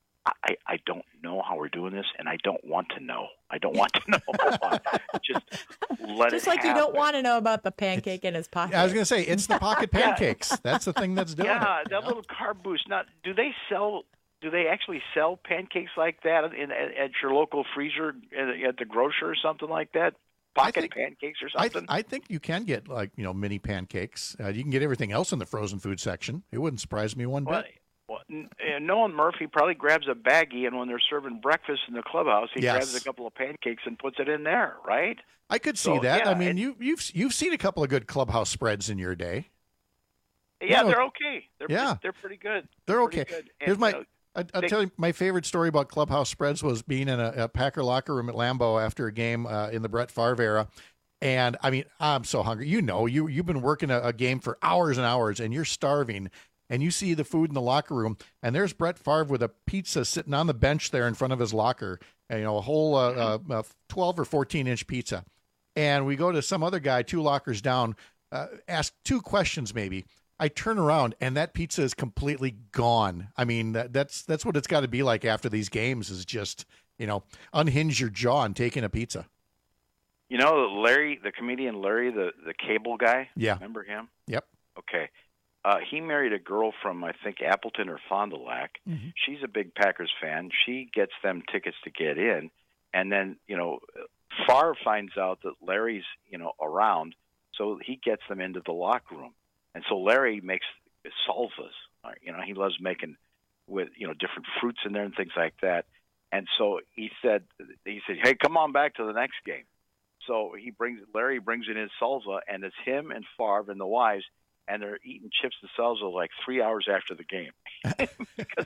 I, I don't know how we're doing this, and I don't want to know. I don't want to know. Just let Just it like happen. you don't want to know about the pancake in his pocket. I was going to say, it's the pocket pancakes. That's the thing that's doing yeah, it. that know? little carb boost. Now, do they sell do they actually sell pancakes like that in, at, at your local freezer at, at the grocer or something like that? Pocket think, pancakes or I, something? th- I think you can get like you know mini pancakes. Uh, you can get everything else in the frozen food section. It wouldn't surprise me one well, bit. well, n- uh, knowing Murphy probably grabs a baggie, and when they're serving breakfast in the clubhouse, he Yes. grabs a couple of pancakes and puts it in there, right? I could see So, that. yeah, I mean, it- you you've you've seen a couple of good clubhouse spreads in your day. Yeah, No, they're okay. They're yeah. pre- they're pretty good. They're pretty okay. good. Here's And, my. uh, I, I'll they- tell you my favorite story about clubhouse spreads was being in a, a Packer locker room at Lambeau after a game uh, in the Brett Favre era. And I mean, I'm so hungry. You know, you you've been working a, a game for hours and hours, and you're starving. And you see the food in the locker room, and there's Brett Favre with a pizza sitting on the bench there in front of his locker. And, you know, a whole uh, uh, uh, twelve or fourteen inch pizza. And we go to some other guy two lockers down, uh, ask two questions maybe. I turn around and that pizza is completely gone. I mean, that, that's that's what it's got to be like after these games is just, you know, unhinge your jaw and take in a pizza. You know, Larry, the comedian Larry, the, the cable guy? Yeah. Remember him? Yep. Okay. Uh, he married a girl from, I think, Appleton or Fond du Lac. Mhm. She's a big Packers fan. She gets them tickets to get in. And then, you know, Favre finds out that Larry's, you know, around, so he gets them into the locker room. And so Larry makes salsas. uh, You know, he loves making with, you know, different fruits in there and things like that. And so he said, he said, hey, come on back to the next game. So he brings Larry brings in his salsa, and it's him and Favre and the wives, and they're eating chips and salsa like three hours after the game because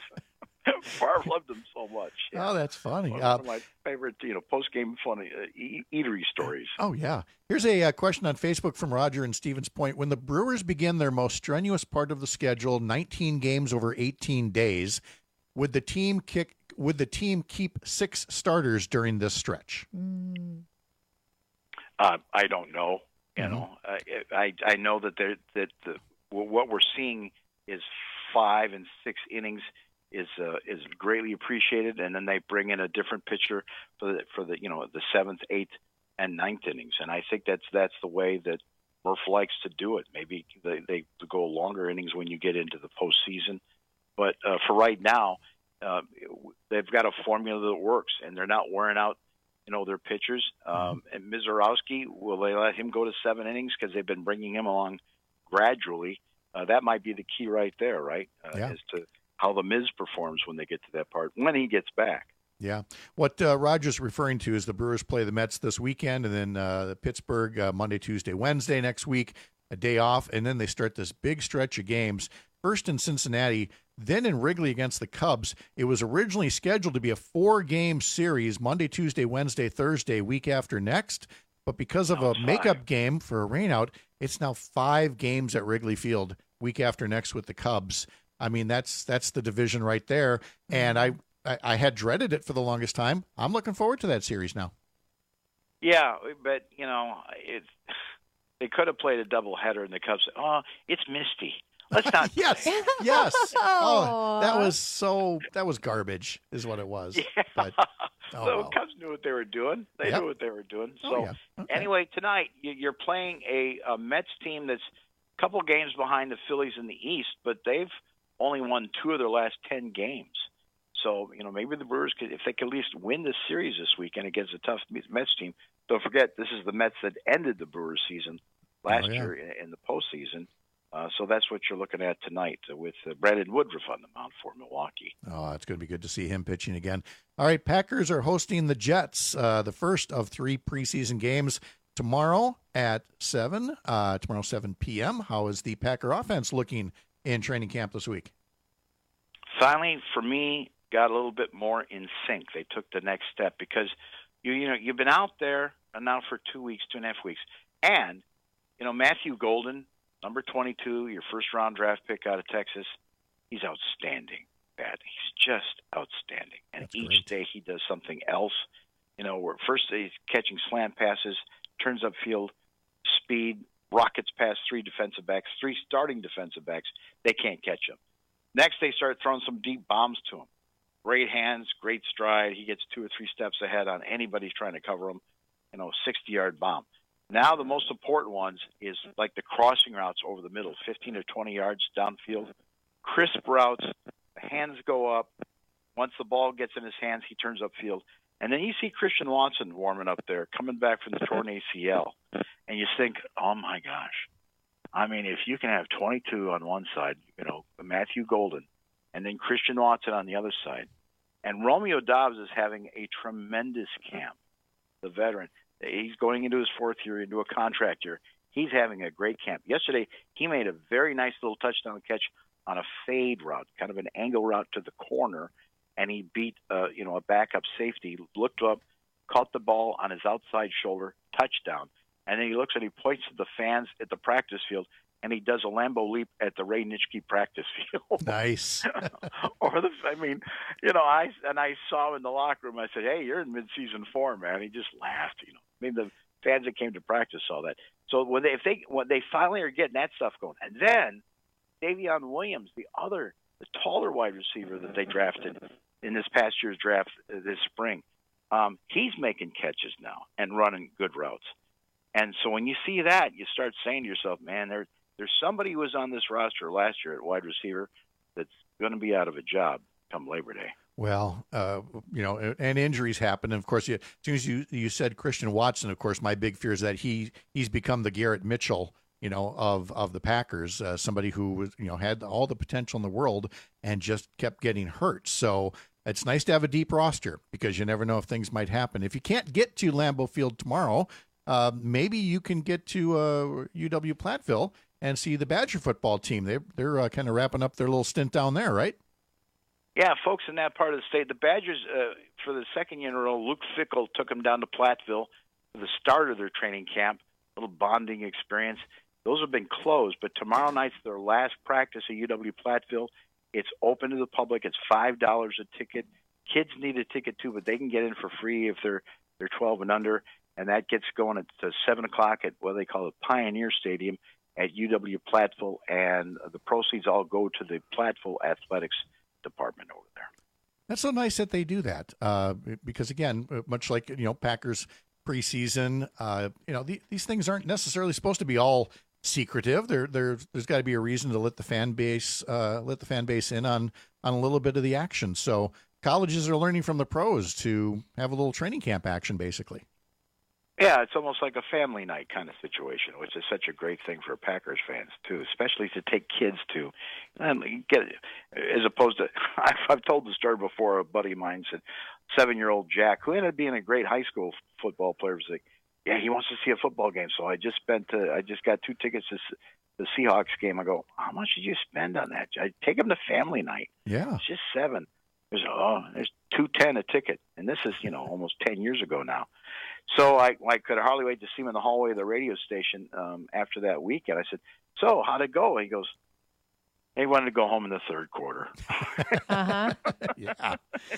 Favre loved them so much. Yeah. Oh, that's funny. One Uh, of my favorite, you know, post-game funny uh, e- eatery stories. Oh, yeah. Here's a uh, question on Facebook from Roger in Stevens Point. When the Brewers begin their most strenuous part of the schedule, nineteen games over eighteen days, would the team kick? Would the team keep six starters during this stretch? Uh, I don't know. You Mm-hmm. know, uh, I I know that there that the, what we're seeing is five and six innings is uh, is greatly appreciated, and then they bring in a different pitcher for the for the you know the seventh, eighth, and ninth innings, and I think that's that's the way that Murph likes to do it. Maybe they they go longer innings when you get into the postseason, but uh, for right now, uh, they've got a formula that works, and they're not wearing out. You know, their pitchers. Um, and Mizorowski, will they let him go to seven innings because they've been bringing him along gradually? Uh, that might be the key right there, right? Uh, Yeah. As to how the Miz performs when they get to that part, when he gets back. Yeah. What uh, Roger's referring to is the Brewers play the Mets this weekend, and then uh, Pittsburgh uh, Monday, Tuesday, Wednesday next week, a day off, and then they start this big stretch of games. First in Cincinnati, then in Wrigley against the Cubs. It was originally scheduled to be a four-game series, Monday, Tuesday, Wednesday, Thursday, week after next. But because of a makeup game for a rainout, it's now five games at Wrigley Field, week after next with the Cubs. I mean, that's that's the division right there. And I, I, I had dreaded it for the longest time. I'm looking forward to that series now. Yeah, but, you know, it, they could have played a doubleheader, and the Cubs said, oh, it's misty. Let's not. Yes, yes. Oh, that was so. That was garbage, is what it was. Yeah. But, the oh, well. Cubs knew what they were doing. They Yep. knew what they were doing. Oh, So yeah. Okay. anyway, tonight you- you're playing a, a Mets team that's a couple games behind the Phillies in the East, but they've only won two of their last ten games. So you know maybe the Brewers could, if they could at least win this series this weekend against a tough Mets team. Don't forget, this is the Mets that ended the Brewers season last Oh, yeah. year in, in the postseason. Uh, so that's what you're looking at tonight with uh, Brandon Woodruff on the mound for Milwaukee. Oh, it's going to be good to see him pitching again. All right, Packers are hosting the Jets, uh, the first of three preseason games tomorrow at seven, uh, tomorrow seven p.m. How is the Packer offense looking in training camp this week? Finally, for me, got a little bit more in sync. They took the next step because you you know you've been out there now for two weeks, two and a half weeks, and you know Matthew Golden, number twenty-two, your first round draft pick out of Texas, he's outstanding. Pat, he's just outstanding, and That's each great. day he does something else. You know, where first he's catching slant passes, turns upfield, speed, rockets past three defensive backs, three starting defensive backs. They can't catch him. Next, they start throwing some deep bombs to him. Great hands, great stride. He gets two or three steps ahead on anybody who's trying to cover him. You know, sixty-yard bomb. Now the most important ones is like the crossing routes over the middle, fifteen or twenty yards downfield. Crisp routes, the hands go up, once the ball gets in his hands, he turns upfield. And then you see Christian Watson warming up there, coming back from the torn A C L. And you think, oh, my gosh. I mean, if you can have twenty-two on one side, you know, Matthew Golden, and then Christian Watson on the other side. And Romeo Dobbs is having a tremendous camp, the veteran. He's going into his fourth year, into a contract year. He's having a great camp. Yesterday, he made a very nice little touchdown catch on a fade route, kind of an angle route to the corner, and he beat uh, you know, a backup safety, looked up, caught the ball on his outside shoulder, touchdown. And then he looks and he points to the fans at the practice field, and he does a Lambeau leap at the Ray Nitschke practice field. Nice. Or the, I mean, you know, I and I saw him in the locker room. I said, "Hey, you're in mid-season form, man." He just laughed. You know, I mean, the fans that came to practice saw that. So when they, if they, when they finally are getting that stuff going, and then Davion Williams, the other, the taller wide receiver that they drafted in this past year's draft uh, this spring, um, he's making catches now and running good routes. And so when you see that, you start saying to yourself, man, there, there's somebody who was on this roster last year at wide receiver that's going to be out of a job come Labor Day. Well, uh, you know, and injuries happen. And of course, you, as soon as you, you said Christian Watson, of course, my big fear is that he he's become the Garrett Mitchell, you know, of of the Packers, uh, somebody who was, you know, had all the potential in the world and just kept getting hurt. So it's nice to have a deep roster because you never know if things might happen. If you can't get to Lambeau Field tomorrow, Uh, maybe you can get to uh, U W Platteville and see the Badger football team. They're, they're uh, kind of wrapping up their little stint down there, right? Yeah, folks in that part of the state. The Badgers, uh, for the second year in a row, Luke Fickell took them down to Platteville for the start of their training camp, a little bonding experience. Those have been closed, but tomorrow night's their last practice at U W Platteville. It's open to the public. It's five dollars a ticket. Kids need a ticket, too, but they can get in for free if they're they're twelve and under. And that gets going at seven o'clock at what they call the Pioneer Stadium at U W Platteville, and the proceeds all go to the Platteville Athletics Department over there. That's so nice that they do that, uh, because, again, much like, you know, Packers preseason, uh, you know, the, these things aren't necessarily supposed to be all secretive. There, there, there's got to be a reason to let the fan base, uh, let the fan base in on on a little bit of the action. So colleges are learning from the pros to have a little training camp action, basically. Yeah, it's almost like a family night kind of situation, which is such a great thing for Packers fans too, especially to take kids to. Um, get as opposed to, I've, I've told the story before. A buddy of mine said, seven-year-old Jack, who ended up being a great high school football player, was like, "Yeah, he wants to see a football game, so I just spent, uh, I just got two tickets to the Seahawks game." I go, "How much did you spend on that?" I take him to family night. Yeah, it's just seven. There's oh, there's two ten a ticket, and this is you know almost ten years ago now. So I, I could hardly wait to see him in the hallway of the radio station um, after that weekend. I said, "So how'd it go?" He goes, "He wanted to go home in the third quarter." Uh-huh. Yeah.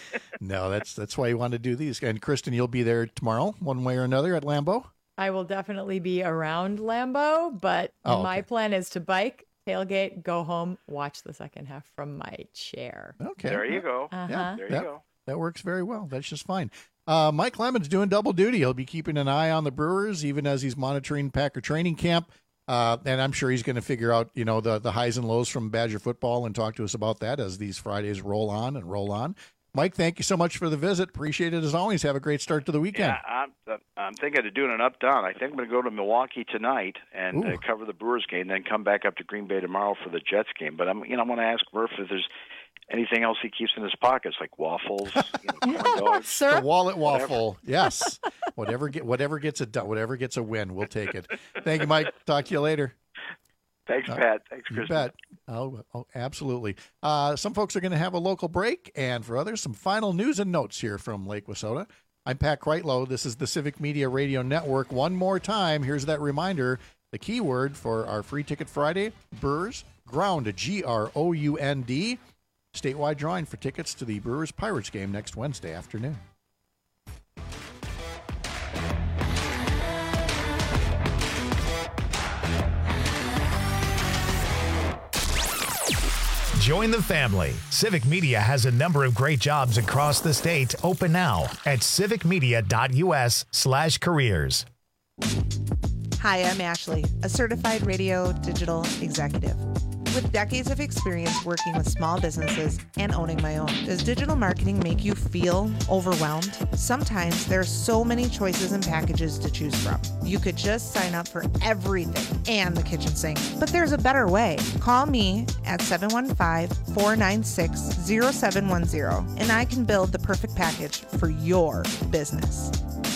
No, that's that's why you want to do these. And Kristen, you'll be there tomorrow, one way or another, at Lambeau? I will definitely be around Lambeau, but Oh, my okay. plan is to bike, tailgate, go home, watch the second half from my chair. Okay. There you go. Uh-huh. Yeah, There you that, go. that works very well. That's just fine. Uh, Mike Lemon's doing double duty. He'll be keeping an eye on the Brewers, even as he's monitoring Packer training camp. Uh, and I'm sure he's going to figure out, you know, the, the highs and lows from Badger football and talk to us about that as these Fridays roll on and roll on. Mike, thank you so much for the visit. Appreciate it as always. Have a great start to the weekend. Yeah, I'm, I'm thinking of doing an up-down. I think I'm going to go to Milwaukee tonight and uh, cover the Brewers game, then come back up to Green Bay tomorrow for the Jets game. But I'm, you know, I'm going to ask Murph if there's anything else he keeps in his pockets, like waffles, you know, corn dogs. The wallet waffle. Yes. whatever get whatever gets it done, whatever gets a win, we'll take it. Thank you, Mike. Talk to you later. Thanks, Uh, Pat. Thanks, You Chris. bet. Oh, oh, absolutely. Uh, some folks are going to have a local break, and for others, some final news and notes here from Lake Wissota. I'm Pat Kreitlow. This is the Civic Media Radio Network. One more time, here's that reminder. The keyword for our Free Ticket Friday, Brewers, Ground, G R O U N D. Statewide drawing for tickets to the Brewers-Pirates game next Wednesday afternoon. Join the family. Civic Media has a number of great jobs across the state open now at civicmedia.us slash careers. Hi, I'm Ashley, a certified radio digital executive. With decades of experience working with small businesses and owning my own, does digital marketing make you feel overwhelmed? Sometimes there are so many choices and packages to choose from. You could just sign up for everything and the kitchen sink. But there's a better way. Call me at seven one five, four nine six, zero seven one zero and I can build the perfect package for your business.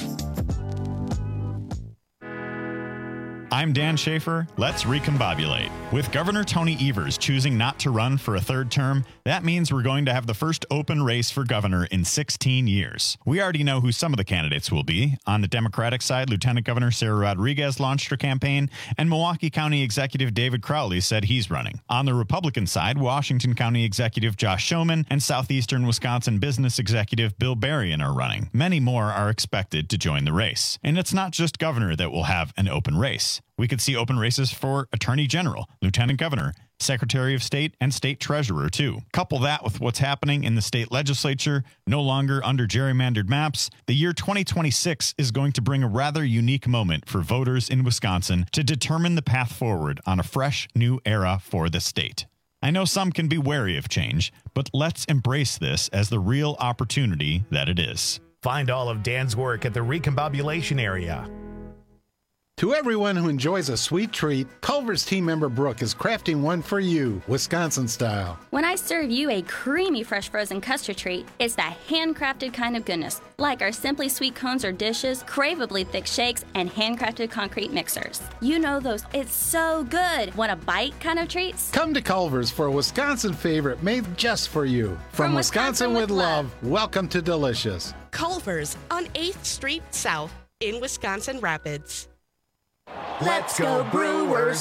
I'm Dan Schaefer. Let's recombobulate. With Governor Tony Evers choosing not to run for a third term, that means we're going to have the first open race for governor in sixteen years. We already know who some of the candidates will be. On the Democratic side, Lieutenant Governor Sarah Rodriguez launched her campaign, and Milwaukee County Executive David Crowley said he's running. On the Republican side, Washington County Executive Josh Schoeman and Southeastern Wisconsin Business Executive Bill Berrien are running. Many more are expected to join the race. And it's not just governor that will have an open race. We could see open races for Attorney General, Lieutenant Governor, Secretary of State, and State Treasurer, too. Couple that with what's happening in the state legislature, no longer under gerrymandered maps, the year twenty twenty-six is going to bring a rather unique moment for voters in Wisconsin to determine the path forward on a fresh, new era for the state. I know some can be wary of change, but let's embrace this as the real opportunity that it is. Find all of Dan's work at the Recombobulation area. To everyone who enjoys a sweet treat, Culver's team member Brooke is crafting one for you, Wisconsin style. When I serve you a creamy fresh frozen custard treat, it's that handcrafted kind of goodness, like our Simply Sweet cones or dishes, craveably thick shakes, and handcrafted concrete mixers. You know those, it's so good. Want a bite kind of treats? Come to Culver's for a Wisconsin favorite made just for you. From, From Wisconsin, Wisconsin with, with love, love, welcome to Delicious. Culver's on eighth Street South in Wisconsin Rapids. Let's go Brewers!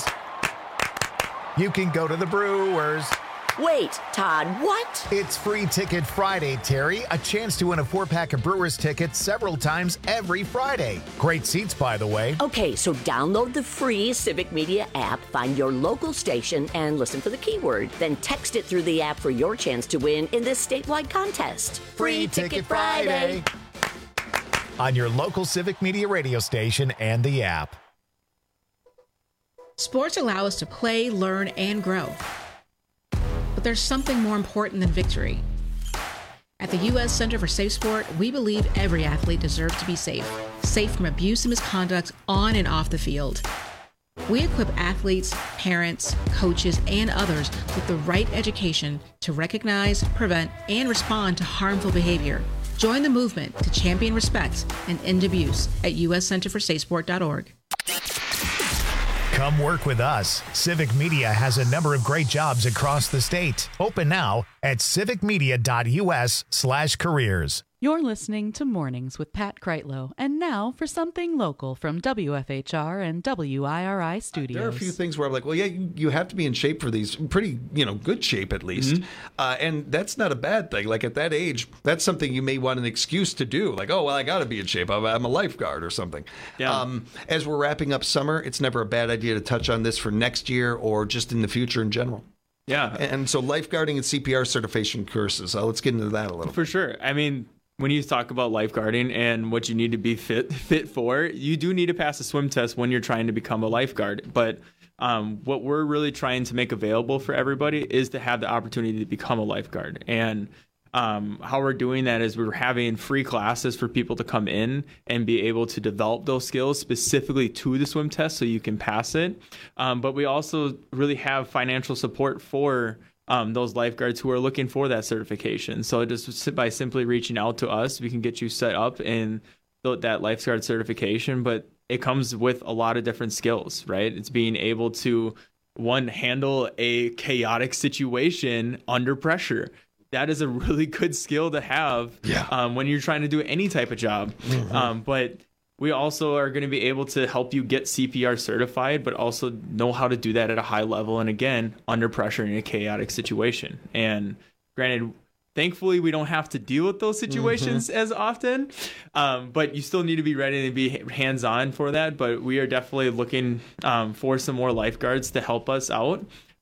You can go to the Brewers. Wait, Todd, what? It's Free Ticket Friday, Terry. A chance to win a four-pack of Brewers tickets several times every Friday. Great seats, by the way. Okay, so download the free Civic Media app, find your local station, and listen for the keyword. Then text it through the app for your chance to win in this statewide contest. Free, Free Ticket, Ticket Friday. Friday! On your local Civic Media radio station and the app. Sports allow us to play, learn, and grow. But there's something more important than victory. At the U S Center for Safe Sport, we believe every athlete deserves to be safe. Safe from abuse and misconduct on and off the field. We equip athletes, parents, coaches, and others with the right education to recognize, prevent, and respond to harmful behavior. Join the movement to champion respect and end abuse at u s center for safe sport dot org. Come work with us. Civic Media has a number of great jobs across the state. Open now at civicmedia.us slash careers. You're listening to Mornings with Pat Kreitlow. And now for something local from W F H R and W I R I Studios. There are a few things where I'm like, well, yeah, you, you have to be in shape for these. Pretty, you know, good shape at least. Mm-hmm. Uh, and that's not a bad thing. Like at that age, that's something you may want an excuse to do. Like, oh, well, I got to be in shape. I'm, I'm a lifeguard or something. Yeah. Um, as we're wrapping up summer, it's never a bad idea to touch on this for next year or just in the future in general. Yeah. And so lifeguarding and C P R certification courses. Uh, let's get into that a little. For sure. I mean, when you talk about lifeguarding and what you need to be fit fit for, you do need to pass a swim test when you're trying to become a lifeguard. But um, what we're really trying to make available for everybody is to have the opportunity to become a lifeguard. And um, how we're doing that is we're having free classes for people to come in and be able to develop those skills specifically to the swim test so you can pass it. Um, but we also really have financial support for Um, those lifeguards who are looking for that certification. So just by simply reaching out to us, we can get you set up in that lifeguard certification. But it comes with a lot of different skills, right? It's being able to, one, handle a chaotic situation under pressure. That is a really good skill to have yeah. um, when you're trying to do any type of job. Mm-hmm. Um, but we also are going to be able to help you get C P R certified, but also know how to do that at a high level. And again, under pressure in a chaotic situation. And granted, thankfully, we don't have to deal with those situations mm-hmm. as often, um, but you still need to be ready to be hands-on for that. But we are definitely looking um, for some more lifeguards to help us out.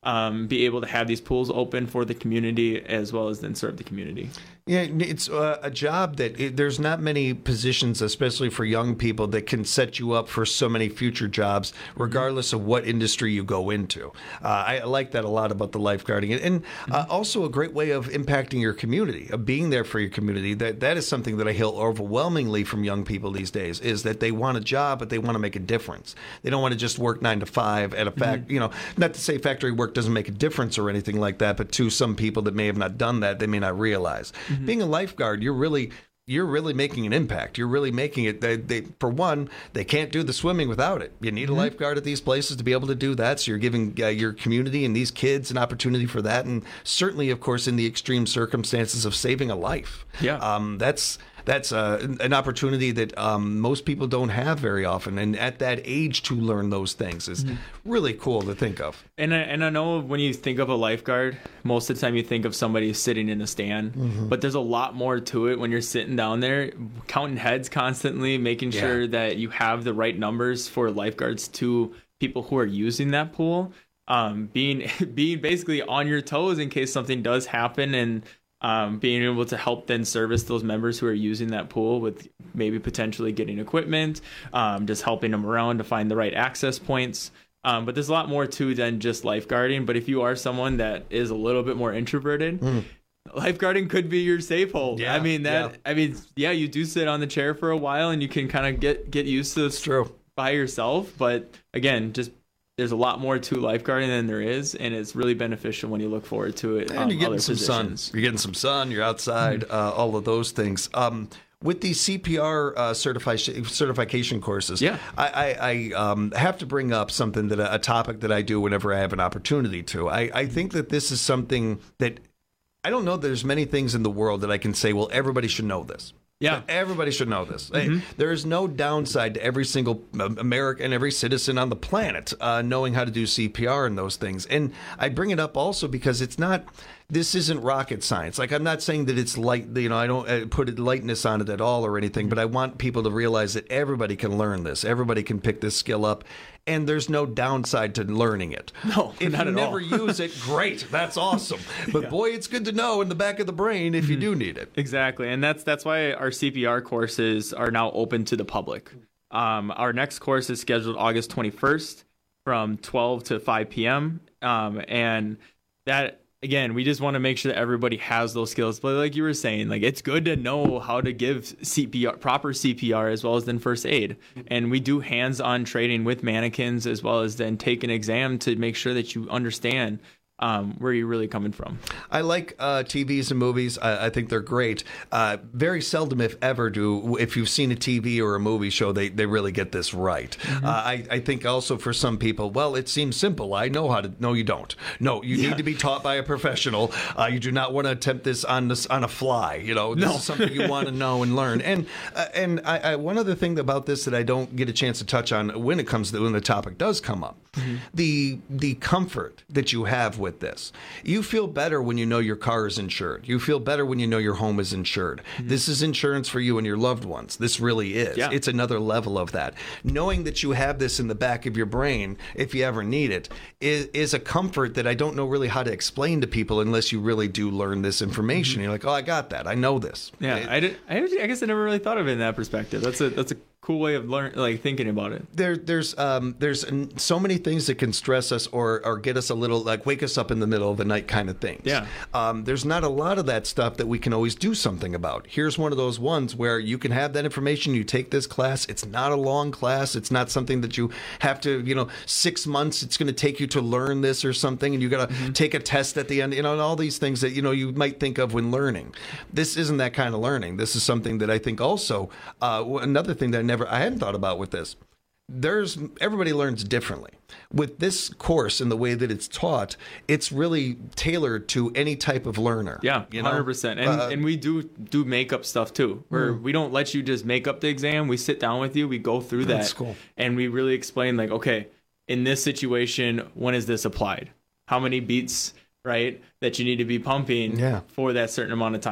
um, be able to have these pools open for the community as well as then serve the community. Yeah, it's uh, a job that it, there's not many positions, especially for young people, that can set you up for so many future jobs, regardless of what industry you go into. Uh, I like that a lot about the lifeguarding, and uh, also a great way of impacting your community, of being there for your community. That that is something that I hear overwhelmingly from young people these days, is that they want a job, but they want to make a difference. They don't want to just work nine to five at a fact. Mm-hmm. You know, not to say factory work doesn't make a difference or anything like that, but to some people that may have not done that, they may not realize. Mm-hmm. Being a lifeguard, you're really you're really making an impact. You're really making it. They, they, for one, they can't do the swimming without it. You need mm-hmm. a lifeguard at these places to be able to do that. So you're giving uh, your community and these kids an opportunity for that. And certainly, of course, in the extreme circumstances of saving a life. Yeah, um, that's. That's uh, an opportunity that um, most people don't have very often. And at that age to learn those things is mm-hmm. really cool to think of. And I, and I know when you think of a lifeguard, most of the time you think of somebody sitting in a stand. Mm-hmm. But there's a lot more to it when you're sitting down there, counting heads constantly, making yeah. sure that you have the right numbers for lifeguards to people who are using that pool. Um, being being basically on your toes in case something does happen, and Um, being able to help then service those members who are using that pool with maybe potentially getting equipment, um, just helping them around to find the right access points. Um, but there's a lot more to than just lifeguarding. But if you are someone that is a little bit more introverted, mm. lifeguarding could be your safe hold. Yeah, I mean that. Yeah. I mean, yeah, you do sit on the chair for a while and you can kind of get get used to this true. by yourself. But again, just there's a lot more to lifeguarding than there is, and it's really beneficial when you look forward to it. And um, you're getting other some positions. sun. You're getting some sun. You're outside. Mm-hmm. Uh, all of those things. Um, with these C P R uh, certifi- certification courses, yeah. I, I, I um, have to bring up something that a topic that I do whenever I have an opportunity to. I, I think that this is something that I don't know. There's many things in the world that I can say, well, everybody should know this. Yeah, but everybody should know this. Mm-hmm. Hey, there is no downside to every single American, every citizen on the planet uh, knowing how to do C P R and those things. And I bring it up also because it's not. This isn't rocket science. Like, I'm not saying that it's light, you know, I don't put lightness on it at all or anything, but I want people to realize that everybody can learn this. Everybody can pick this skill up, and there's no downside to learning it. No, if not you at never all. use it, great. That's awesome. But yeah. boy, it's good to know in the back of the brain if mm-hmm. you do need it. Exactly. And that's that's why our C P R courses are now open to the public. Um, our next course is scheduled August twenty-first from twelve to five p.m. Um, and that... Again, we just want to make sure that everybody has those skills. But like you were saying, like it's good to know how to give C P R, proper C P R, as well as then first aid. And we do hands-on training with mannequins, as well as then take an exam to make sure that you understand um, where you're really coming from. I like uh, T Vs and movies. I, I think they're great. Uh, very seldom, if ever, do if you've seen a T V or a movie show, they, they really get this right. Mm-hmm. Uh, I, I think also for some people, well, it seems simple. I know how to. No, you don't. No, you yeah. need to be taught by a professional. Uh, you do not want to attempt this on this on a fly. You know, this no. is something you want to know and learn. And uh, and I, I, one other thing about this that I don't get a chance to touch on when it comes to when the topic does come up, mm-hmm. the the comfort that you have with this. You feel better when you know your car is insured. You feel better when you know your home is insured. Mm-hmm. This is insurance for you and your loved ones. This really is. Yeah. It's another level of that. Knowing that you have this in the back of your brain, if you ever need it, is, is a comfort that I don't know really how to explain to people unless you really do learn this information. Mm-hmm. You're like, oh, I got that. I know this. Yeah, it, I did. I, I guess I never really thought of it in that perspective. That's a that's a cool way of learning, like thinking about it. There, there's, um, there's so many things that can stress us or, or get us a little, like wake us up in the middle of the night kind of things. Yeah. Um, there's not a lot of that stuff that we can always do something about. Here's one of those ones where you can have that information. You take this class. It's not a long class. It's not something that you have to, you know, six months. It's going to take you to learn this or something, and you got to mm-hmm. take a test at the end. You know, and all these things that you know you might think of when learning. This isn't that kind of learning. This is something that I think also uh, another thing that I never I hadn't thought about with this. There's everybody learns differently. With this course and the way that it's taught, it's really tailored to any type of learner. Yeah, you one hundred percent. And uh, and we do do makeup stuff too. Where mm. we don't let you just make up the exam. We sit down with you. We go through that. That's cool. And we really explain like, okay, in this situation, when is this applied? How many beats, right, that you need to be pumping yeah. for that certain amount of time?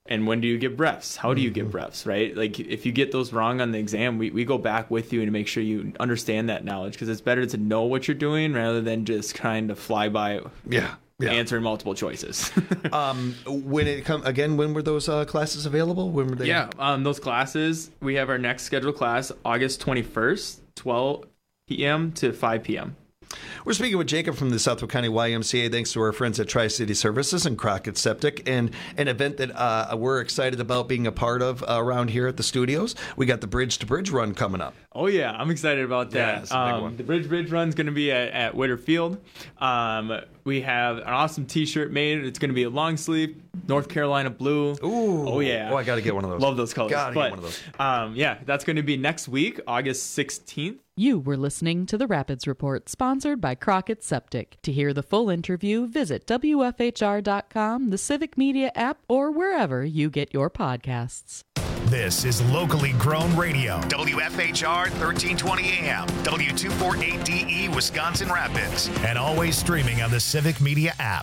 And when do you give breaths? How do you give breaths, right? Like if you get those wrong on the exam, we, we go back with you to make sure you understand that knowledge, because it's better to know what you're doing rather than just trying to fly by yeah, yeah. answering multiple choices. um, when it come again, when were those uh, classes available? When were they? Yeah, um, those classes, we have our next scheduled class August twenty-first, twelve p.m. to five p.m. We're speaking with Jacob from the Southwick County Y M C A, thanks to our friends at Tri-City Services and Crockett Septic, and an event that uh, we're excited about being a part of uh, around here at the studios. We got the Bridge to Bridge run coming up. Oh, yeah, I'm excited about that. Yeah, it's a big um, one. The Bridge Bridge run is going to be at, at Witter Field. Um, we have an awesome T-shirt made. It's going to be a long sleeve, North Carolina blue. Ooh. Oh, yeah. Oh, I got to get one of those. Love those colors. Gotta but, get one of those. Um, yeah, that's going to be next week, August sixteenth. You were listening to the Rapids Report, sponsored by Crockett Septic. To hear the full interview, visit W F H R dot com, the Civic Media app, or wherever you get your podcasts. This is locally grown radio. W F H R thirteen twenty A M, W two forty-eight D E, Wisconsin Rapids, and always streaming on the Civic Media app.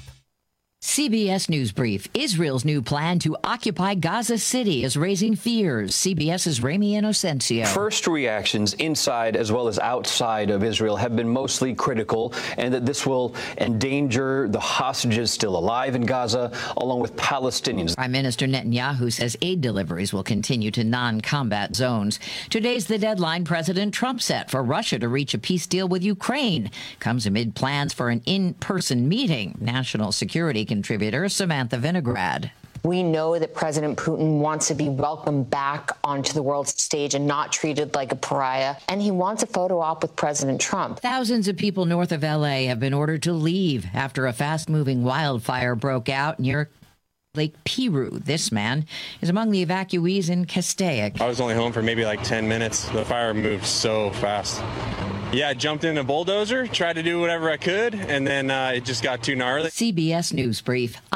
C B S News Brief. Israel's new plan to occupy Gaza City is raising fears. CBS's Rami Inocencio. First reactions inside as well as outside of Israel have been mostly critical, and that this will endanger the hostages still alive in Gaza, along with Palestinians. Prime Minister Netanyahu says aid deliveries will continue to non-combat zones. Today's the deadline President Trump set for Russia to reach a peace deal with Ukraine. Comes amid plans for an in-person meeting. National Security contributor Samantha Vinograd. We know that President Putin wants to be welcomed back onto the world stage and not treated like a pariah, and he wants a photo op with President Trump. Thousands of people north of L A have been ordered to leave after a fast-moving wildfire broke out near Lake Piru. This man is among the evacuees in Castaic. I was only home for maybe like ten minutes. The fire moved so fast. Yeah, I jumped in a bulldozer, tried to do whatever I could, and then uh, it just got too gnarly. C B S News Brief.